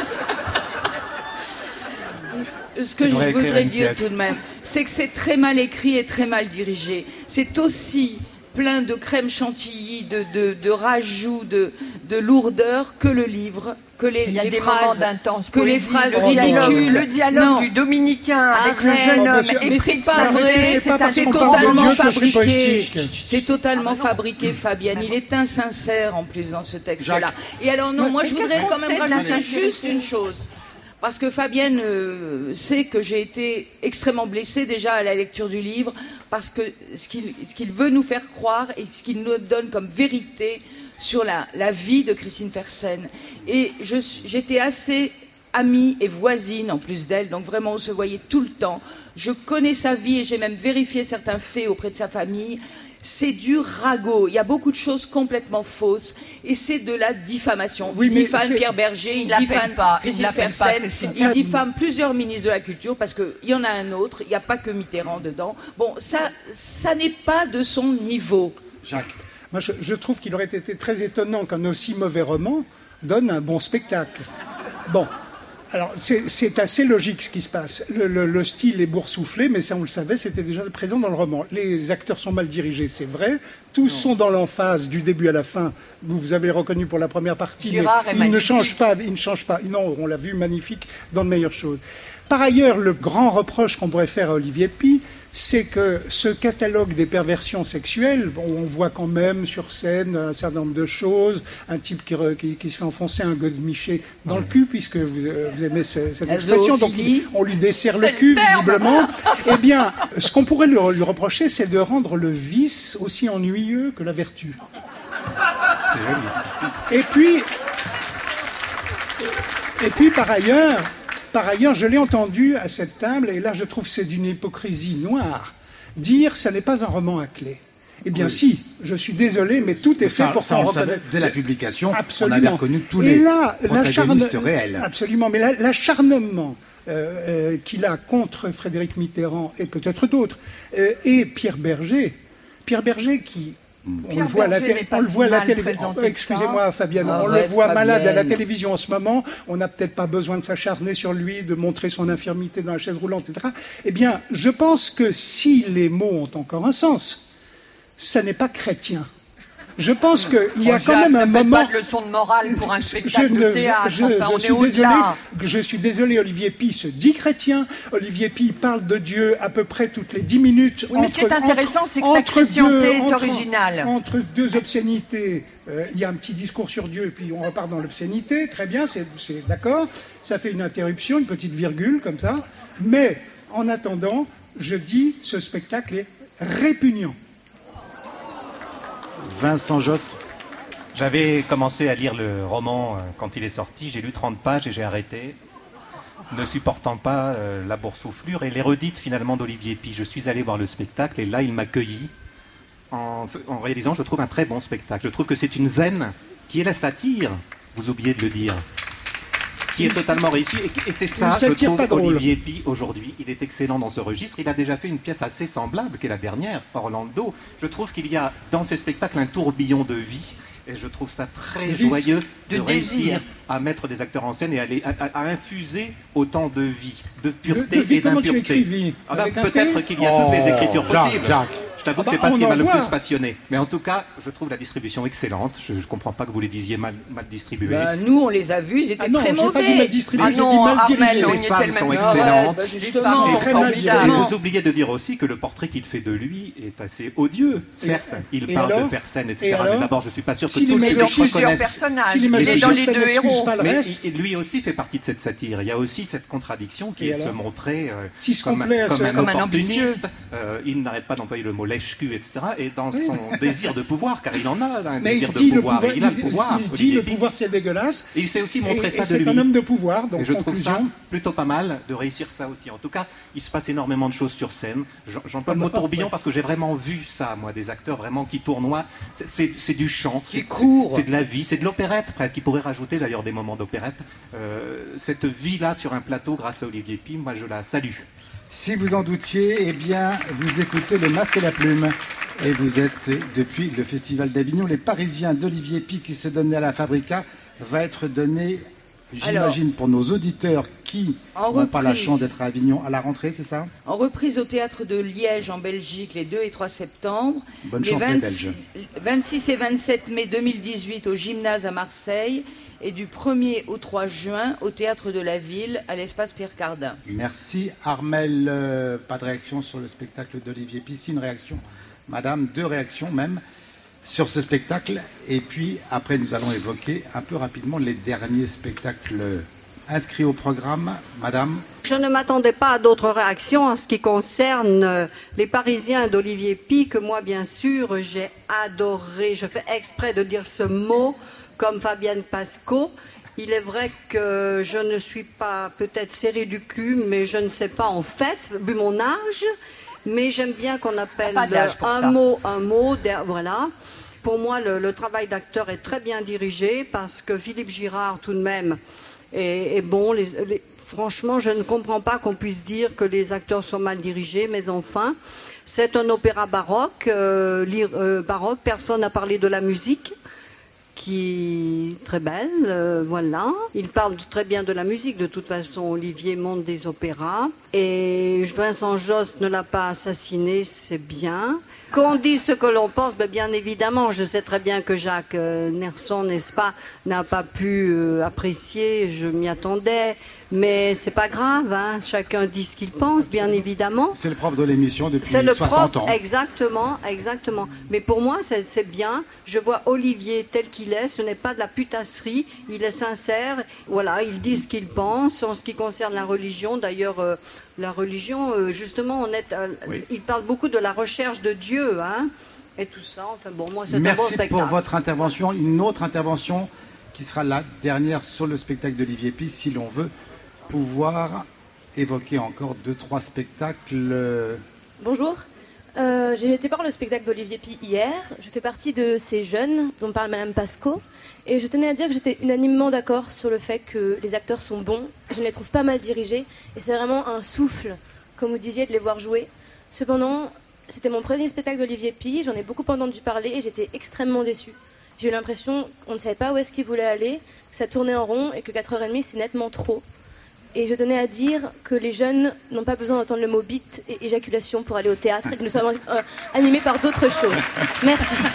Ce que je voudrais dire pièce. tout de même, c'est que c'est très mal écrit et très mal dirigé. C'est aussi plein de crème chantilly, de, de, de rajouts, de, de lourdeur que le livre, que les, Il y a les des phrases, que poésie, les phrases le ridicules. Le dialogue non. du dominicain avec Arrête. le jeune homme. Mais c'est pas vrai, c'est, pas c'est totalement fabriqué. C'est totalement fabriqué, Fabienne. Il est insincère en plus dans ce texte-là. Jacques. Et alors non, moi je voudrais quand même rajouter juste une chose. Parce que Fabienne euh, sait que j'ai été extrêmement blessée déjà à la lecture du livre, parce que ce qu'il, ce qu'il veut nous faire croire et ce qu'il nous donne comme vérité sur la, la vie de Christine Fersen. Et je, j'étais assez amie et voisine en plus d'elle, donc vraiment on se voyait tout le temps. Je connais sa vie et j'ai même vérifié certains faits auprès de sa famille. C'est du ragot. Il y a beaucoup de choses complètement fausses et c'est de la diffamation. Oui, il diffame c'est... Pierre Berger, il, il diffame pas. Christine Fersen, il diffame plusieurs ministres de la Culture parce qu'il y en a un autre, il n'y a pas que Mitterrand dedans. Bon, ça, ça n'est pas de son niveau. Jacques, moi je, je trouve qu'il aurait été très étonnant qu'un aussi mauvais roman donne un bon spectacle. Bon. Alors, c'est, c'est assez logique ce qui se passe. Le, le, le style est boursouflé, mais ça, on le savait, c'était déjà présent dans le roman. Les acteurs sont mal dirigés, c'est vrai. Tous non. sont dans l'emphase du début à la fin. Vous, vous avez reconnu pour la première partie, Girard mais ils ne changent pas. Ils ne changent pas. Non, on l'a vu magnifique dans de meilleures choses. Par ailleurs, le grand reproche qu'on pourrait faire à Olivier Py, c'est que ce catalogue des perversions sexuelles, bon, on voit quand même sur scène un certain nombre de choses, un type qui, qui, qui se fait enfoncer un godemiché dans ouais. le cul, puisque vous, vous aimez cette, cette expression, donc on lui dessert le cul, le visiblement. Eh bien, ce qu'on pourrait lui, lui reprocher, c'est de rendre le vice aussi ennuyeux que la vertu. C'est joli. Et puis, et puis par ailleurs... Par ailleurs, je l'ai entendu à cette table, et là je trouve que c'est d'une hypocrisie noire, dire « ça n'est pas un roman à clé ». Eh bien oui. si, je suis désolé, mais tout est ça, fait pour ça, qu'on reconnaisse. Dès la publication, absolument. On avait reconnu tous et les là, protagonistes réels. Absolument, mais la, l'acharnement euh, euh, qu'il a contre Frédéric Mitterrand, et peut-être d'autres, euh, et Pierre Berger, Pierre Berger qui... On le voit, la té- on le voit à la télévision. Oh, excusez-moi, Fabienne. Arrête, on le voit Fabienne. malade à la télévision en ce moment. On n'a peut-être pas besoin de s'acharner sur lui, de montrer son infirmité dans la chaise roulante, et cetera. Eh bien, je pense que si les mots ont encore un sens, ça n'est pas chrétien. Je pense qu'il y a oh, quand même un ne moment... pas de leçon de morale pour un spectacle je ne, de théâtre. Je, je, enfin, je, on suis est désolé, au-delà. je suis désolé, Olivier Py se dit chrétien. Olivier Py parle de Dieu à peu près toutes les dix minutes. Oui, mais entre, ce qui est intéressant, c'est que sa entre chrétienté deux, est entre, originale. Entre deux obscénités, euh, il y a un petit discours sur Dieu et puis on repart dans l'obscénité. Très bien, c'est, c'est d'accord. Ça fait une interruption, une petite virgule comme ça. Mais en attendant, je dis, ce spectacle est répugnant. Vincent Josse. J'avais commencé à lire le roman euh, quand il est sorti, j'ai lu trente pages et j'ai arrêté, ne supportant pas euh, la boursouflure et l'érudite finalement d'Olivier Py. Je suis allé voir le spectacle et là il m'accueillit en, en réalisant, je trouve, un très bon spectacle. Je trouve que c'est une veine qui est la satire, vous oubliez de le dire, qui est totalement réussie. Et, et c'est ça, je trouve, Olivier Py aujourd'hui. Il est excellent dans ce registre. Il a déjà fait une pièce assez semblable, qui est la dernière, Orlando. Je trouve qu'il y a dans ces spectacles un tourbillon de vie. Et je trouve ça très joyeux de, de réussir à mettre des acteurs en scène et à, les, à, à infuser autant de vie, de pureté de, de vie, et d'impureté. Ah ben, peut-être qu'il y a oh, toutes les écritures possibles. Jacques, Jacques. Je t'avoue ah que c'est bah, pas ce qui m'a le plus passionné. Mais en tout cas, je trouve la distribution excellente. Je ne comprends pas que vous les disiez mal, mal distribués. Bah, nous, on les a vus, ils étaient ah non, très mauvais. Pas dit mal distribués, ah non, mal dirigés. Les femmes sont excellentes. Bah, justement, et, et vous oubliez de dire aussi que le portrait qu'il fait de lui est assez odieux. Certes, il et parle alors de faire scène, et cetera. Et mais d'abord, je ne suis pas sûr que si tous les gens plusieurs personnages. Si il est dans les deux héros. Mais lui aussi fait partie de cette satire. Il y a aussi cette contradiction qui est de se montrer comme un opportuniste. Il n'arrête pas d'employer le mot lèche-cul, et cetera. Et dans son désir de pouvoir, car il en a un mais désir de pouvoir, pouvoir, il a le pouvoir. Il dit le pouvoir c'est dégueulasse. Et il sait aussi montrer et, ça et de lui. C'est un homme de pouvoir, donc et je conclusion. trouve ça plutôt pas mal de réussir ça aussi. En tout cas, il se passe énormément de choses sur scène. J'emploie le mot tourbillon parce que j'ai vraiment vu ça, moi, des acteurs vraiment qui tournoient. C'est, c'est, c'est du chant, c'est, c'est, c'est de la vie, c'est de l'opérette presque. Il pourrait rajouter d'ailleurs des moments d'opérette. Euh, cette vie-là sur un plateau grâce à Olivier Py, moi je la salue. Si vous en doutiez, eh bien, vous écoutez Le Masque et la Plume. Et vous êtes, depuis le Festival d'Avignon, les Parisiens d'Olivier Py qui se donnaient à la Fabrica va être donné, j'imagine, Alors, pour nos auditeurs qui n'ont pas la chance d'être à Avignon à la rentrée, c'est ça? En reprise au Théâtre de Liège, en Belgique, les deux et trois septembre. Bonne chance les Belges. vingt-six et vingt-sept mai deux mille dix-huit au Gymnase à Marseille. Et du premier au trois juin, au Théâtre de la Ville, à l'Espace Pierre Cardin. Merci. Armel, euh, pas de réaction sur le spectacle d'Olivier Py. Si, une réaction, madame, deux réactions même sur ce spectacle. Et puis, après, nous allons évoquer un peu rapidement les derniers spectacles inscrits au programme. Madame. Je ne m'attendais pas à d'autres réactions en ce qui concerne les Parisiens d'Olivier Py, que moi, bien sûr, j'ai adoré. Je fais exprès de dire ce mot. Comme Fabienne Pasco, il est vrai que je ne suis pas peut-être serrée du cul, mais je ne sais pas en fait, vu mon âge, mais j'aime bien qu'on appelle un mot un mot, voilà. Pour moi, le, le travail d'acteur est très bien dirigé parce que Philippe Girard, tout de même, est, est bon. Les, les, franchement, je ne comprends pas qu'on puisse dire que les acteurs sont mal dirigés, mais enfin, c'est un opéra baroque, euh, euh, baroque. Personne n'a parlé de la musique. Qui est très belle, euh, voilà. Il parle très bien de la musique, de toute façon, Olivier monte des opéras. Et Vincent Josse ne l'a pas assassiné, c'est bien. Qu'on dise ce que l'on pense, ben bien évidemment, je sais très bien que Jacques euh, Nerson, n'est-ce pas, n'a pas pu euh, apprécier, je m'y attendais. Mais c'est pas grave, hein. Chacun dit ce qu'il pense, bien évidemment. C'est le propre de l'émission depuis c'est le soixante propre, ans. Exactement, exactement. Mais pour moi, c'est, c'est bien. Je vois Olivier tel qu'il est. Ce n'est pas de la putasserie. Il est sincère. Voilà, il dit ce qu'il pense en ce qui concerne la religion. D'ailleurs, euh, la religion, euh, justement, on est. Euh, oui. Il parle beaucoup de la recherche de Dieu, hein, et tout ça. Enfin bon, moi, c'est Merci un bon spectacle. pour votre intervention. Une autre intervention qui sera la dernière sur le spectacle d'Olivier Py, si l'on veut pouvoir évoquer encore deux, trois spectacles. Bonjour, euh, j'ai été voir le spectacle d'Olivier Py hier. Je fais partie de ces jeunes dont parle Madame Pasco. Et je tenais à dire que j'étais unanimement d'accord sur le fait que les acteurs sont bons. Je ne les trouve pas mal dirigés. Et c'est vraiment un souffle, comme vous disiez, de les voir jouer. Cependant, c'était mon premier spectacle d'Olivier Py. J'en ai beaucoup entendu parler et j'étais extrêmement déçue. J'ai eu l'impression qu'on ne savait pas où est-ce qu'il voulait aller, que ça tournait en rond et que quatre heures trente c'est nettement trop. Et je tenais à dire que les jeunes n'ont pas besoin d'entendre le mot bite et éjaculation pour aller au théâtre et que nous sommes euh, animés par d'autres choses. Merci.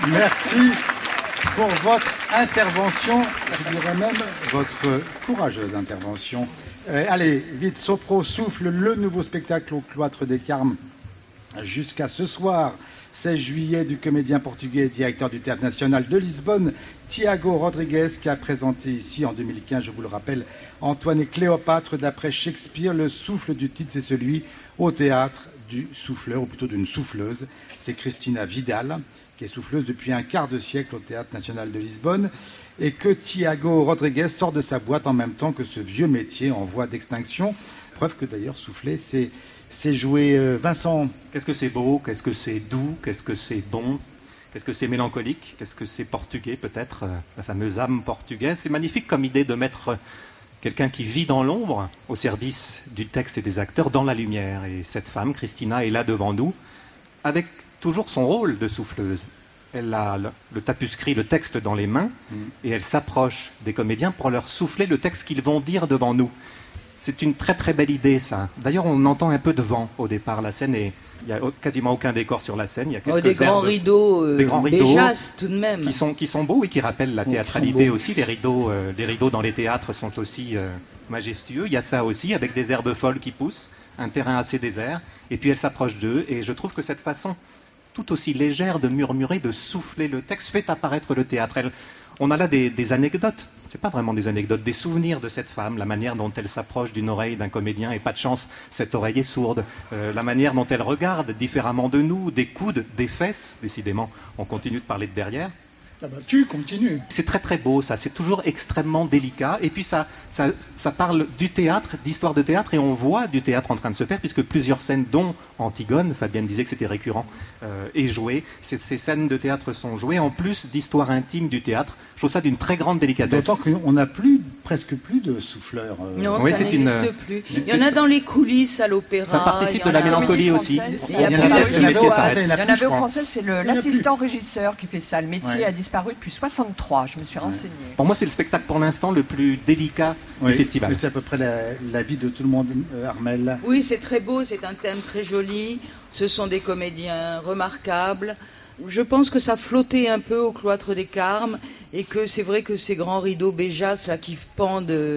Merci pour votre intervention, je dirais même votre courageuse intervention. Euh, allez, vite, Sopro souffle le nouveau spectacle au Cloître des Carmes jusqu'à ce soir, seize juillet, du comédien portugais et directeur du Théâtre National de Lisbonne, Tiago Rodrigues, qui a présenté ici en deux mille quinze, je vous le rappelle, Antoine et Cléopâtre d'après Shakespeare. Le souffle du titre, c'est celui au théâtre du souffleur, ou plutôt d'une souffleuse. C'est Christina Vidal, qui est souffleuse depuis un quart de siècle au Théâtre National de Lisbonne, et que Tiago Rodrigues sort de sa boîte en même temps que ce vieux métier en voie d'extinction. Preuve que d'ailleurs souffler, c'est, c'est jouer. Euh, Vincent. Qu'est-ce que c'est beau, qu'est-ce que c'est doux, qu'est-ce que c'est bon, qu'est-ce que c'est mélancolique, qu'est-ce que c'est portugais peut-être, euh, la fameuse âme portugaise. C'est magnifique comme idée de mettre quelqu'un qui vit dans l'ombre au service du texte et des acteurs dans la lumière. Et cette femme, Christina, est là devant nous avec toujours son rôle de souffleuse. Elle a le, le tapuscrit, le texte dans les mains, mmh. et elle s'approche des comédiens pour leur souffler le texte qu'ils vont dire devant nous. C'est une très très belle idée, ça. D'ailleurs, on entend un peu de vent au départ. La scène est... Il n'y a quasiment aucun décor sur la scène. Il y a quelques oh, des, grands herbes, rideaux, euh, des grands rideaux, béjasses tout de même. Qui sont, qui sont beaux et qui rappellent la théâtralité aussi. Les rideaux, euh, les rideaux dans les théâtres sont aussi euh, majestueux. Il y a ça aussi, avec des herbes folles qui poussent, un terrain assez désert. Et puis elle s'approche d'eux. Et je trouve que cette façon tout aussi légère de murmurer, de souffler le texte, fait apparaître le théâtre. Elle, on a là des, des anecdotes. C'est pas vraiment des anecdotes, des souvenirs de cette femme, la manière dont elle s'approche d'une oreille d'un comédien, et pas de chance, cette oreille est sourde, euh, la manière dont elle regarde différemment de nous, des coudes, des fesses, décidément, on continue de parler de derrière. Ah bah, tu continues. C'est très très beau ça, c'est toujours extrêmement délicat, et puis ça, ça, ça parle du théâtre, d'histoire de théâtre, et on voit du théâtre en train de se faire, puisque plusieurs scènes, dont Antigone, Fabienne disait que c'était récurrent, euh, et joué, ces, ces scènes de théâtre sont jouées, en plus d'histoire intime du théâtre. Je trouve ça d'une très grande délicatesse. D'autant qu'on n'a plus, presque plus de souffleurs. Euh... Non, oui, ça n'existe une... plus. Il y en a dans les coulisses à l'opéra. Ça participe de la mélancolie aussi. Il y en avait au français, c'est l'assistant régisseur qui fait ça. Le métier ouais. a disparu depuis soixante-trois, je me suis renseignée. Ouais. Pour moi, c'est le spectacle pour l'instant le plus délicat oui, du festival. C'est à peu près la, la vie de tout le monde, euh, Armelle. Oui, c'est très beau, c'est un thème très joli. Ce sont des comédiens remarquables. Je pense que ça flottait un peu au Cloître des Carmes et que c'est vrai que ces grands rideaux béjasses là qui pendent euh,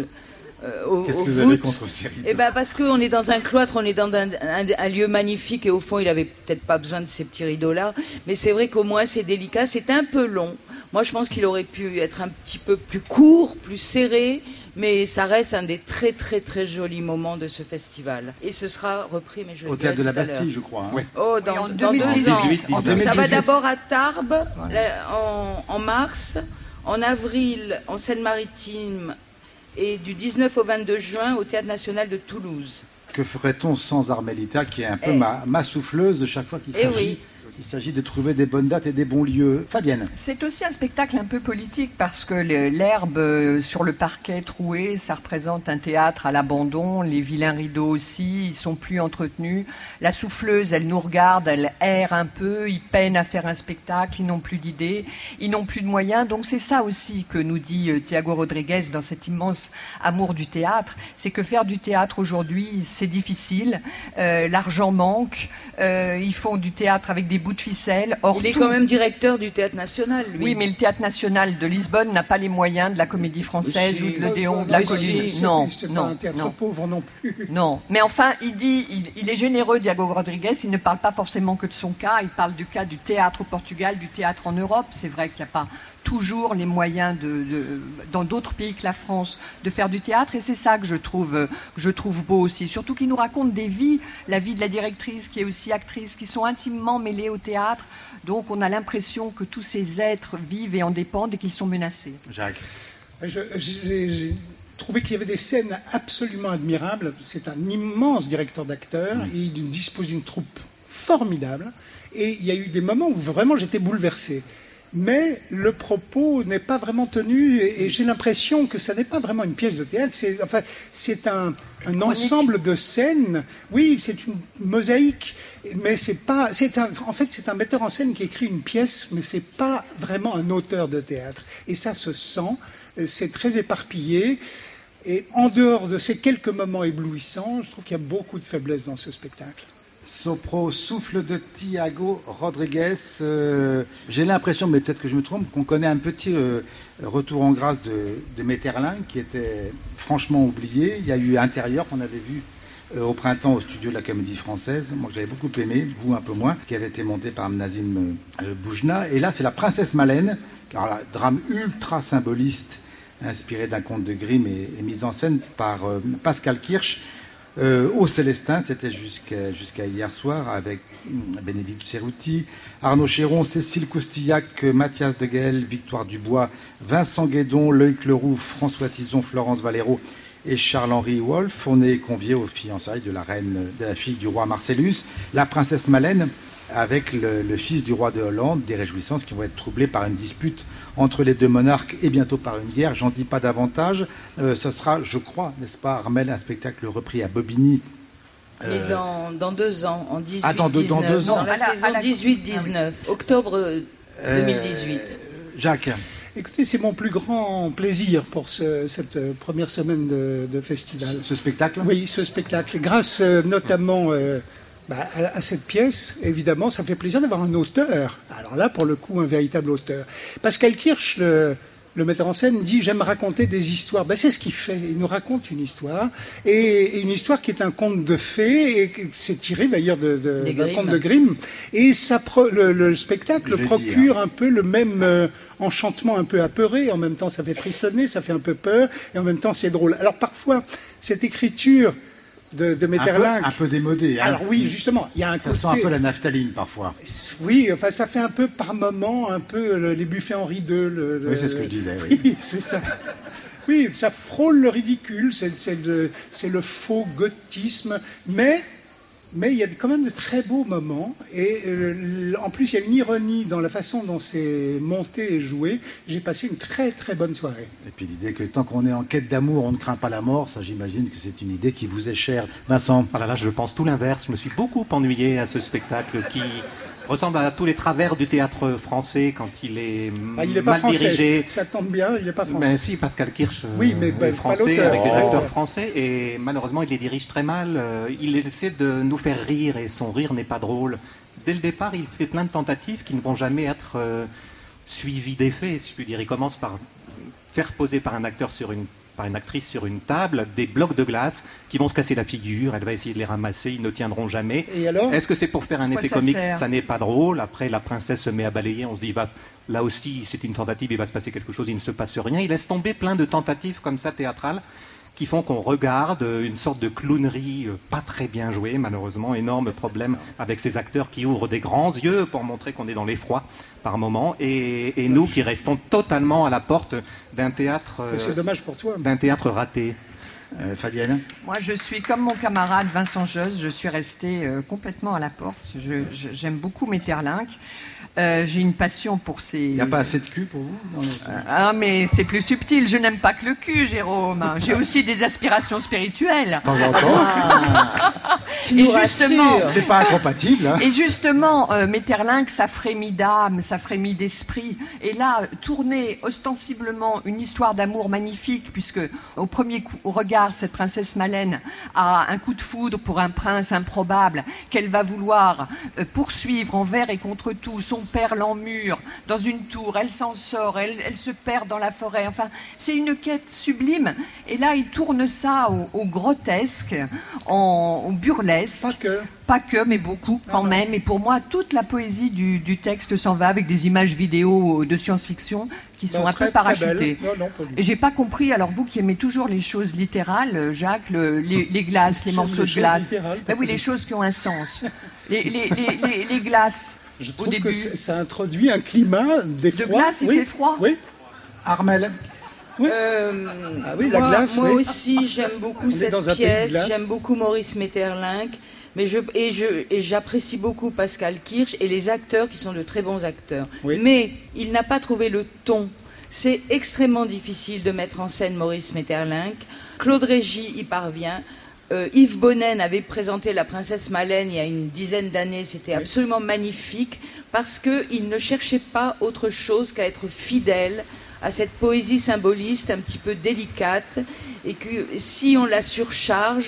au Qu'est-ce au que vous voûtes, avez contre ces rideaux? Eh ben parce qu'on est dans un cloître, on est dans un, un, un lieu magnifique et au fond il avait peut-être pas besoin de ces petits rideaux là, mais c'est vrai qu'au moins c'est délicat, c'est un peu long. Moi je pense qu'il aurait pu être un petit peu plus court, plus serré. Mais ça reste un des très très très jolis moments de ce festival. Et ce sera repris, mais je au théâtre de la Bastille, je crois. Hein. Oui. Oh, dans, oui, dans deux ans. Ça va d'abord à Tarbes voilà. en, en mars, en avril en Seine-Maritime et du dix-neuf au vingt-deux juin au Théâtre National de Toulouse. Que ferait-on sans Armélita, qui est un peu eh. ma, ma souffleuse chaque fois qu'il s'agit eh oui. Il s'agit de trouver des bonnes dates et des bons lieux. Fabienne. C'est aussi un spectacle un peu politique parce que l'herbe sur le parquet troué, ça représente un théâtre à l'abandon. Les vilains rideaux aussi, ils sont plus entretenus. La souffleuse, elle nous regarde, elle erre un peu, ils peinent à faire un spectacle, ils n'ont plus d'idées, ils n'ont plus de moyens. Donc c'est ça aussi que nous dit Tiago Rodrigues dans cet immense amour du théâtre. C'est que faire du théâtre aujourd'hui, c'est difficile. Euh, l'argent manque. Euh, ils font du théâtre avec des bouts de ficelle. Or, il est tout... quand même directeur du Théâtre National, lui. Oui, mais le Théâtre National de Lisbonne n'a pas les moyens de la Comédie Française aussi, ou de l'Odéon de la Colline. Si, non, c'est non, pas un théâtre non. pauvre non plus. Non, mais enfin, il dit, il, il est généreux, Tiago Rodrigues. Il ne parle pas forcément que de son cas. Il parle du cas du théâtre au Portugal, du théâtre en Europe. C'est vrai qu'il n'y a pas toujours les moyens de, de, dans d'autres pays que la France de faire du théâtre, et c'est ça que je trouve, que je trouve beau aussi, surtout qu'il nous raconte des vies, la vie de la directrice qui est aussi actrice, qui sont intimement mêlées au théâtre, donc on a l'impression que tous ces êtres vivent et en dépendent et qu'ils sont menacés. Jacques. Je, j'ai, j'ai trouvé qu'il y avait des scènes absolument admirables, c'est un immense directeur d'acteurs, mmh. et il dispose d'une troupe formidable, et il y a eu des moments où vraiment j'étais bouleversé. Mais le propos n'est pas vraiment tenu et, et j'ai l'impression que ça n'est pas vraiment une pièce de théâtre, c'est, enfin, c'est un, un ensemble de scènes, oui, c'est une mosaïque, mais c'est pas, c'est un, en fait c'est un metteur en scène qui écrit une pièce, mais c'est pas vraiment un auteur de théâtre. Et ça se sent, c'est très éparpillé, et en dehors de ces quelques moments éblouissants, je trouve qu'il y a beaucoup de faiblesses dans ce spectacle. Sopro, Souffle de Tiago Rodriguez. Euh, j'ai l'impression, mais peut-être que je me trompe, qu'on connaît un petit euh, retour en grâce de, de Maeterlinck qui était franchement oublié. Il y a eu Intérieur qu'on avait vu euh, au printemps au studio de la Comédie Française. Moi, j'avais beaucoup aimé, vous un peu moins, qui avait été monté par Nazim euh, Boujna. Et là, c'est La Princesse Malène, car là, drame ultra symboliste, inspiré d'un conte de Grimm et, et mise en scène par euh, Pascal Kirsch. Euh, au Célestin, c'était jusqu'à, jusqu'à hier soir, avec Bénédicte Cerruti, Arnaud Chéron, Cécile Coustillac, Mathias Deguel, Victoire Dubois, Vincent Guédon, Loïc Leroux, François Tison, Florence Valero et Charles-Henri Wolff. On est conviés aux fiançailles de la reine, de la fille du roi Marcellus, la princesse Malène, avec le, le fils du roi de Hollande, des réjouissances qui vont être troublées par une dispute entre les deux monarques et bientôt par une guerre. J'en dis pas davantage. Euh, ce sera, je crois, n'est-ce pas, Armel, un spectacle repris à Bobigny. Euh... Et dans, dans deux ans, en dix-huit dix-neuf. Ah, dans deux, dans deux ans. Dans la à saison la... dix-huit dix-neuf, ah, oui. octobre deux mille dix-huit. Euh, Jacques. Écoutez, c'est mon plus grand plaisir pour ce, cette première semaine de, de festival. Ce, ce spectacle ? Oui, ce spectacle. Grâce euh, notamment... Euh, Bah, à, à cette pièce, évidemment, ça fait plaisir d'avoir un auteur. Alors là, pour le coup, un véritable auteur. Pascal Kirsch, le, le metteur en scène, dit « J'aime raconter des histoires ». Ben, c'est ce qu'il fait. Il nous raconte une histoire, et, et une histoire qui est un conte de fées, et c'est tiré d'ailleurs de, de, d'un conte de Grimm. Et ça pro, le, le spectacle Je procure dis, hein. un peu le même euh, enchantement un peu apeuré. En même temps, ça fait frissonner, ça fait un peu peur, et en même temps, c'est drôle. Alors parfois, cette écriture... de, de Maeterlinck. Un peu, un peu démodé. Hein. Alors oui, justement, il y a un ça côté... sent un peu la naphtaline parfois. Oui, enfin ça fait un peu par moment, un peu le, les buffets Henri deux. Le, le... Oui, c'est ce que je disais. Oui, oui c'est ça. Oui, ça frôle le ridicule, c'est, c'est, le, c'est le faux gothisme, mais... Mais il y a quand même de très beaux moments. Et euh, en plus, il y a une ironie dans la façon dont c'est monté et joué. J'ai passé une très très bonne soirée. Et puis l'idée que tant qu'on est en quête d'amour, on ne craint pas la mort, ça j'imagine que c'est une idée qui vous est chère. Vincent ? Voilà, là je pense tout l'inverse. Je me suis beaucoup ennuyé à ce spectacle qui ressemble à tous les travers du théâtre français quand il est ah, il est mal pas dirigé. Ça tombe bien, il n'est pas français. Mais si, Pascal Kirsch oui, mais est bah, français avec des acteurs oh. français et malheureusement il les dirige très mal. Il essaie de nous faire rire et son rire n'est pas drôle. Dès le départ, il fait plein de tentatives qui ne vont jamais être euh, suivies d'effets, si je puis dire. Il commence par faire poser par un acteur sur une par une actrice sur une table, des blocs de glace qui vont se casser la figure, elle va essayer de les ramasser, ils ne tiendront jamais. Et alors ? Est-ce que c'est pour faire un effet ça comique ? sert ? Ça n'est pas drôle. Après, la princesse se met à balayer, on se dit, va, là aussi, c'est une tentative, il va se passer quelque chose, il ne se passe rien. Il laisse tomber plein de tentatives comme ça, théâtrales, qui font qu'on regarde une sorte de clownerie pas très bien jouée, malheureusement. Énorme problème avec ces acteurs qui ouvrent des grands yeux pour montrer qu'on est dans l'effroi par moment, et, et nous qui restons totalement à la porte d'un théâtre, c'est dommage pour toi. d'un théâtre raté. Euh, Fabienne ? Moi, je suis comme mon camarade Vincent Josse, je suis restée euh, complètement à la porte. Je, je, j'aime beaucoup Maeterlinck. Euh, j'ai une passion pour ces... Il n'y a pas assez de cul pour vous dans le... Ah, mais c'est plus subtil. Je n'aime pas que le cul, Jérôme. J'ai aussi des aspirations spirituelles. De temps en temps. Ah, tu nous et justement, c'est pas incompatible. Hein. Et justement, euh, Maeterlinck, ça frémit d'âme, ça frémit d'esprit. Et là, tourner ostensiblement une histoire d'amour magnifique, puisque au premier coup, au regard, cette princesse Malène a un coup de foudre pour un prince improbable qu'elle va vouloir euh, poursuivre envers et contre tout. Son père l'emmure dans une tour, elle s'en sort, elle, elle se perd dans la forêt. Enfin, c'est une quête sublime. Et là, il tourne ça au, au grotesque, en, au burlesque. Pas que. Pas que, mais beaucoup quand ah, même. Et pour moi, toute la poésie du, du texte s'en va avec des images vidéo de science-fiction qui sont non, un très, peu parachutées. Non, non, et j'ai pas compris, alors vous qui aimez toujours les choses littérales, Jacques, le, les, les glaces, les morceaux de glace. Ben oui, les choses qui ont un sens. les, les, les, les, les glaces. Je trouve au début. que ça introduit un climat d'effroi. De glace et oui. d'effroi. Oui. Armel. Oui. Euh, ah oui, la moi, glace. Moi oui. aussi, j'aime beaucoup cette pièce. J'aime beaucoup Maurice Maeterlinck. Mais je, et, je, et j'apprécie beaucoup Pascal Kirsch et les acteurs qui sont de très bons acteurs. Oui. Mais il n'a pas trouvé le ton. C'est extrêmement difficile de mettre en scène Maurice Maeterlinck. Claude Régis y parvient. Euh, Yves Bonnen avait présenté La Princesse Malène il y a une dizaine d'années. C'était oui. absolument magnifique parce qu'il ne cherchait pas autre chose qu'à être fidèle à cette poésie symboliste un petit peu délicate et que si on la surcharge,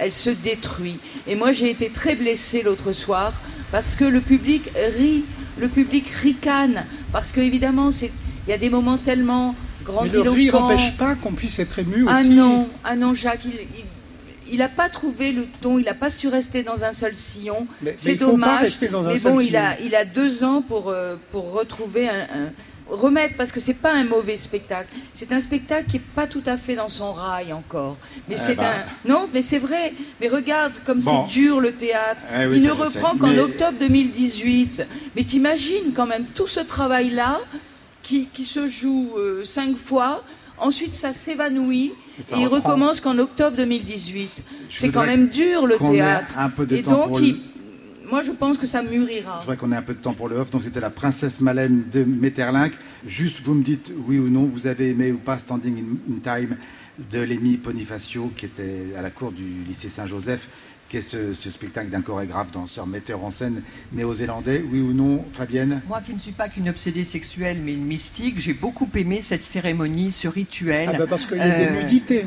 elle se détruit. Et moi, j'ai été très blessée l'autre soir parce que le public rit, le public ricane, parce qu'évidemment, il y a des moments tellement grandiloquents. Mais le rire n'empêche pas qu'on puisse être ému aussi. Ah non, ah non, Jacques, il... il Il n'a pas trouvé le ton, il n'a pas su rester dans un seul sillon. Mais, c'est mais dommage. Mais bon, il a, il a deux ans pour, euh, pour retrouver un, un remettre, parce que c'est pas un mauvais spectacle. C'est un spectacle qui est pas tout à fait dans son rail encore. Mais eh c'est ben. un non, mais c'est vrai. Mais regarde comme bon. c'est dur le théâtre. Eh oui, il ne reprend qu'en mais... octobre deux mille dix-huit. Mais t'imagines quand même tout ce travail-là qui, qui se joue euh, cinq fois. Ensuite, ça s'évanouit. Et, et il recommence qu'en octobre deux mille dix-huit. Je c'est quand même dur le théâtre. Un peu de et temps donc, pour il... le... moi, je pense que ça mûrira. Je voudrais qu'on ait un peu de temps pour le off. Donc, c'était la princesse Malène de Maeterlinck. Juste, vous me dites oui ou non, vous avez aimé ou pas Standing in Time de Lémi Bonifacio, qui était à la cour du lycée Saint-Joseph, qui est ce, ce spectacle d'un chorégraphe, danseur, metteur en scène néo-zélandais. Oui ou non, Fabienne? Moi qui ne suis pas qu'une obsédée sexuelle, mais une mystique, j'ai beaucoup aimé cette cérémonie, ce rituel. Ah bah parce qu'il y a euh... des nudités.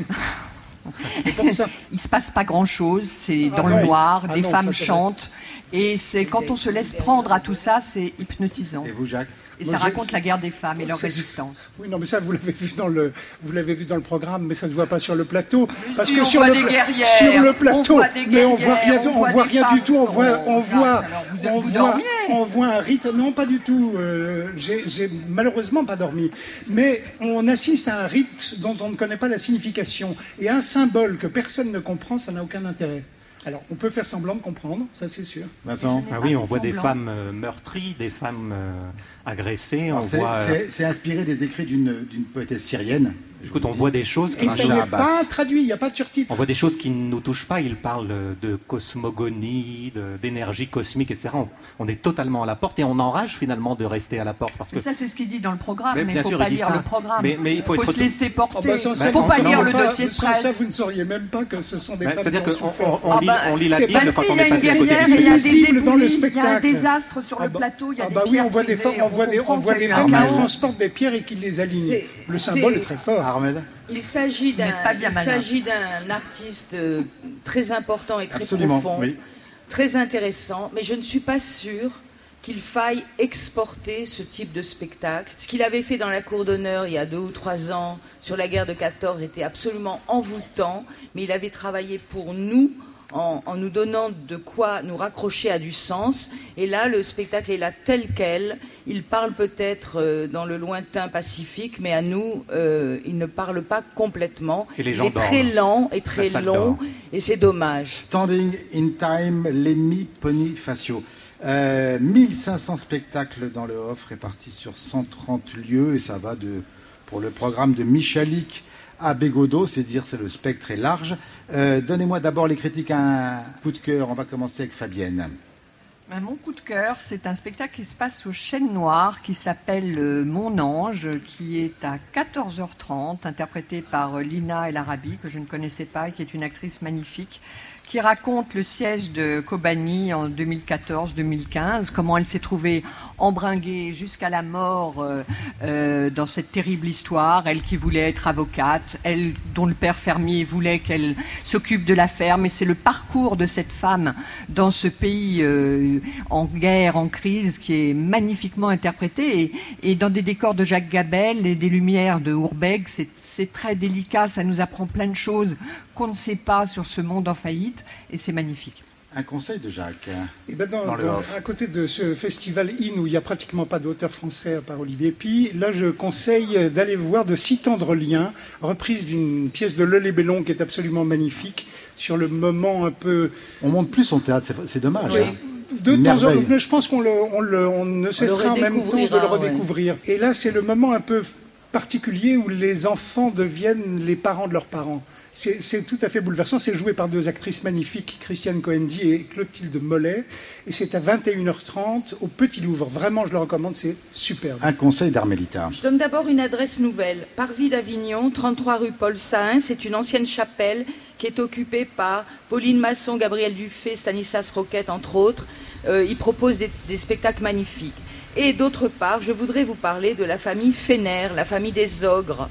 C'est pour ça. Il ne se passe pas grand-chose, c'est ah dans non. le noir, ah des non, femmes chantent, et c'est quand on se laisse prendre à tout ça, c'est hypnotisant. Et vous, Jacques? Et Moi, ça raconte la guerre des femmes et leur résistance. Oui, non, mais ça, vous l'avez vu dans le, vous l'avez vu dans le programme, mais ça ne se voit pas sur le plateau. Mais parce si, que on sur, voit le, des guerrières, sur le plateau, on voit des mais on voit rien, on voit, voit rien du tout. On voit, on voit, vous, on vous voit, on voit un rythme. Non, pas du tout. Euh, j'ai, j'ai malheureusement pas dormi. Mais on assiste à un rythme dont on ne connaît pas la signification et un symbole que personne ne comprend, ça n'a aucun intérêt. Alors, on peut faire semblant de comprendre, ça c'est sûr. Vincent. Ah oui, on voit semblant. des femmes euh, meurtries, des femmes euh, agressées. On c'est, voit, c'est, c'est inspiré des écrits d'une, d'une poétesse syrienne. Écoute, on voit des choses qui... Et ça n'est pas traduit, il n'y a pas de surtitre. On voit des choses qui ne nous touchent pas. Il parle de cosmogonie, de, d'énergie cosmique, et cetera. On, on est totalement à la porte et on enrage finalement de rester à la porte. Parce que... Mais ça, c'est ce qu'il dit dans le programme, mais il ne faut sûr, pas lire ça. le programme. Mais, mais il faut, faut être se laisser porter. Il oh ne bah, faut pas lire le pas, dossier de presse. Ça, vous ne sauriez même pas que ce sont des bah, femmes c'est-à-dire qu'on on, on, on, lit, on lit la Bible quand on est passé à côté du spectacle. Dans le spectacle. Il y a un désastre sur le plateau, il y a des oui, on voit des femmes, on voit des, on voit des femmes qui transportent des pierres et qui les alignent. Le symbole est très fort. Ahmed. Il s'agit d'un, il s'agit d'un artiste euh, très important et très Absolument, profond, oui. très intéressant, mais je ne suis pas sûre qu'il faille exporter ce type de spectacle. Ce qu'il avait fait dans la Cour d'honneur il y a deux ou trois ans sur la guerre de quatorze était absolument envoûtant, mais il avait travaillé pour nous, En, en nous donnant de quoi nous raccrocher à du sens. Et là, le spectacle est là tel quel. Il parle peut-être euh, dans le lointain Pacifique, mais à nous, euh, il ne parle pas complètement. Et les gens il est très lent et très long, et c'est dommage. Standing in Time, Lémi Bonifacio. Euh, mille cinq cents spectacles dans le off, répartis sur cent trente lieux, et ça va de, pour le programme de Michalik à Bégodeau, c'est dire c'est le spectre est large. Euh, donnez-moi d'abord les critiques, un coup de cœur. On va commencer avec Fabienne. Ben, mon coup de cœur, c'est un spectacle qui se passe au Chêne Noir, qui s'appelle euh, Mon Ange, qui est à quatorze heures trente, interprété par euh, Lina El Arabi, que je ne connaissais pas, qui est une actrice magnifique, qui raconte le siège de Kobani en deux mille quatorze deux mille quinze, comment elle s'est trouvée embringuée jusqu'à la mort euh, euh, dans cette terrible histoire, elle qui voulait être avocate, elle dont le père fermier voulait qu'elle s'occupe de la ferme, et c'est le parcours de cette femme dans ce pays euh, en guerre, en crise, qui est magnifiquement interprété, et, et dans des décors de Jacques Gabel et des lumières de Hourbeg, c'est, c'est très délicat, ça nous apprend plein de choses qu'on ne sait pas sur ce monde en faillite, et c'est magnifique. Un conseil de Jacques, et ben dans, dans le dans, off. À côté de ce festival In où il n'y a pratiquement pas d'auteur français à part Olivier Py, là je conseille d'aller voir De si tendres liens, reprise d'une pièce de Lelé Bellon qui est absolument magnifique, sur le moment un peu... On monte plus son théâtre, c'est, c'est dommage. Oui. Hein. De temps en temps, je pense qu'on le, on le, on ne cessera en même temps de le redécouvrir. Ouais. Et là c'est le moment un peu particulier où les enfants deviennent les parents de leurs parents. C'est, c'est tout à fait bouleversant. C'est joué par deux actrices magnifiques, Christiane Coendi et Clotilde Mollet. Et c'est à vingt et une heures trente au Petit Louvre. Vraiment, je le recommande, c'est superbe. Un conseil d'Armélita. Je donne d'abord une adresse nouvelle. Parvis d'Avignon, trente-trois rue Paul Sahin. C'est une ancienne chapelle qui est occupée par Pauline Masson, Gabriel Dufay, Stanislas Roquette, entre autres. Euh, ils proposent des, des spectacles magnifiques. Et d'autre part, je voudrais vous parler de la famille Fener, la famille des ogres.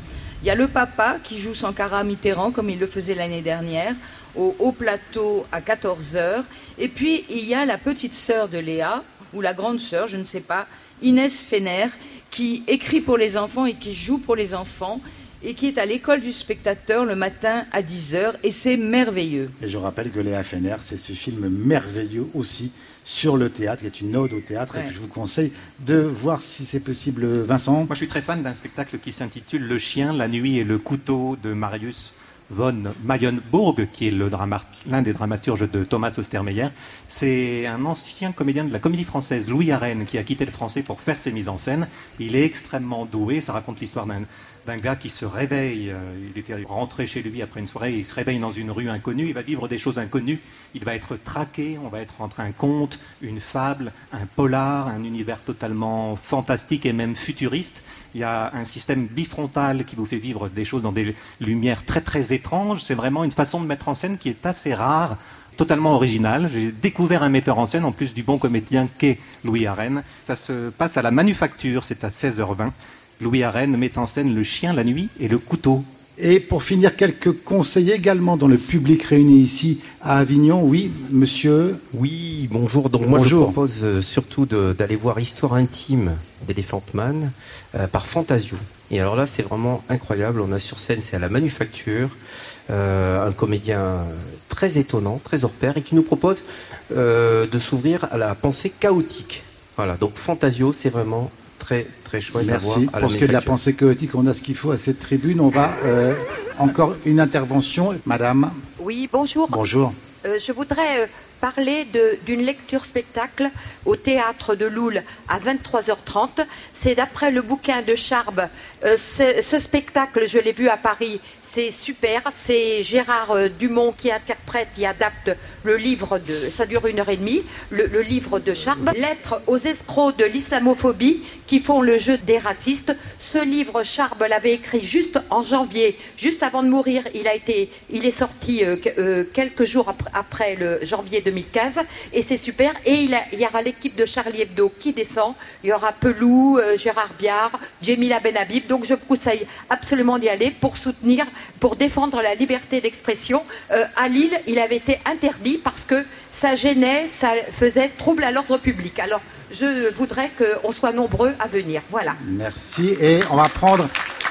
Il y a le papa qui joue Sankara Mitterrand, comme il le faisait l'année dernière, au haut plateau à quatorze heures. Et puis, il y a la petite sœur de Léa, ou la grande sœur, je ne sais pas, Inès Fener, qui écrit pour les enfants et qui joue pour les enfants, et qui est à l'école du spectateur le matin à dix heures, et c'est merveilleux. Et je rappelle que Léa Fener, c'est ce film merveilleux aussi sur le théâtre, qui est une ode au théâtre, ouais. Et que je vous conseille de voir si c'est possible. Vincent ? Moi, je suis très fan d'un spectacle qui s'intitule Le chien, la nuit et le couteau de Marius von Mayenburg, qui est le drama, l'un des dramaturges de Thomas Ostermeyer. C'est un ancien comédien de la Comédie Française, Louis Arène, qui a quitté le français pour faire ses mises en scène. Il est extrêmement doué. Ça raconte l'histoire d'un, d'un gars qui se réveille. Euh, il était rentré chez lui après une soirée. Il se réveille dans une rue inconnue. Il va vivre des choses inconnues. Il va être traqué. On va être entre un conte, une fable, un polar, un univers totalement fantastique et même futuriste. Il y a un système bifrontal qui vous fait vivre des choses dans des lumières très très étranges. C'est vraiment une façon de mettre en scène qui est assez rare, totalement originale. J'ai découvert un metteur en scène, en plus du bon comédien qu'est Louis Arène. Ça se passe à la Manufacture, c'est à seize heures vingt. Louis Arène met en scène le chien la nuit et le couteau. Et pour finir, quelques conseils également dans le public réuni ici à Avignon. Oui, monsieur. Oui, bonjour. Donc moi, bonjour. Je propose surtout de, d'aller voir Histoire intime d'Elephant Man euh, par Fantasio. Et alors là, c'est vraiment incroyable. On a sur scène, c'est à la Manufacture, euh, un comédien très étonnant, très hors pair, et qui nous propose euh, de s'ouvrir à la pensée chaotique. Voilà, donc Fantasio, c'est vraiment très très chouette. Merci. Pour ce qui est de la pensée chaotique, on a ce qu'il faut à cette tribune. On va euh, encore une intervention, madame. Oui, bonjour. Bonjour. Euh, je voudrais euh, parler de, d'une lecture spectacle au théâtre de Loul à vingt-trois heures trente. C'est d'après le bouquin de Charb. Euh, ce, ce spectacle, je l'ai vu à Paris. C'est super, c'est Gérard Dumont qui interprète, qui adapte le livre de, ça dure une heure et demie, le, le livre de Charb, Lettres aux escrocs de l'islamophobie qui font le jeu des racistes. Ce livre, Charb l'avait écrit juste en janvier, juste avant de mourir. Il a été, il est sorti euh, euh, quelques jours après, après le janvier deux mille quinze, et c'est super. Et il, a, il y aura l'équipe de Charlie Hebdo qui descend. Il y aura Pelou, euh, Gérard Biard, Djemila Benhabib. Donc je vous conseille absolument d'y aller pour soutenir, pour défendre la liberté d'expression. Euh, à Lille, il avait été interdit parce que ça gênait, ça faisait trouble à l'ordre public. Alors, je voudrais qu'on soit nombreux à venir. Voilà. Merci. Et on va prendre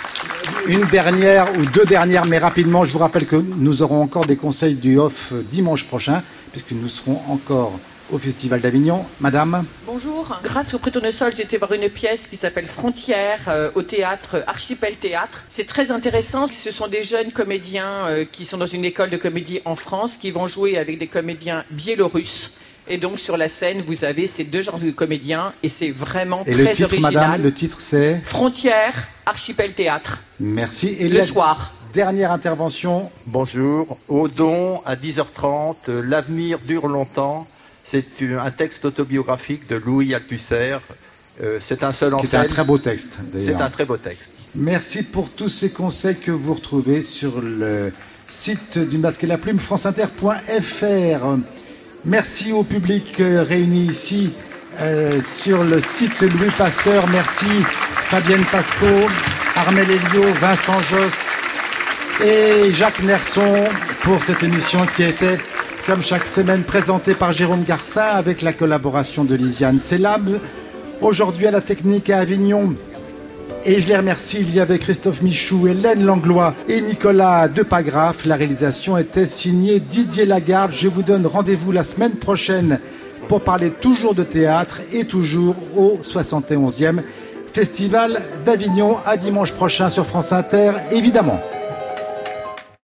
une dernière ou deux dernières, mais rapidement. Je vous rappelle que nous aurons encore des conseils du off dimanche prochain, puisque nous serons encore au Festival d'Avignon. Madame ? Bonjour. Grâce au Prix Tournesol, j'ai été voir une pièce qui s'appelle Frontières euh, au théâtre Archipel Théâtre. C'est très intéressant. Ce sont des jeunes comédiens euh, qui sont dans une école de comédie en France, qui vont jouer avec des comédiens biélorusses. Et donc sur la scène, vous avez ces deux genres de comédiens et c'est vraiment et très le titre, original. Madame, le titre c'est Frontières Archipel Théâtre. Merci. Et le la... soir. Dernière intervention. Bonjour. Odon à dix heures trente. L'avenir dure longtemps. C'est un texte autobiographique de Louis Althusser. Euh, c'est un seul en scène. C'est un très beau texte, d'ailleurs. C'est un très beau texte. Merci pour tous ces conseils que vous retrouvez sur le site du Masque et la Plume, franceinter point f r. Merci au public réuni ici euh, sur le site Louis Pasteur. Merci Fabienne Pasco, Armel Elio, Vincent Josse et Jacques Nerson pour cette émission qui était, comme chaque semaine, présenté par Jérôme Garcin avec la collaboration de Lisiane Sellab. Aujourd'hui à la technique à Avignon. Et je les remercie, il y avait Christophe Michou, Hélène Langlois et Nicolas Depagraf. La réalisation était signée Didier Lagarde. Je vous donne rendez-vous la semaine prochaine pour parler toujours de théâtre et toujours au soixante et onzième Festival d'Avignon. À dimanche prochain sur France Inter, évidemment.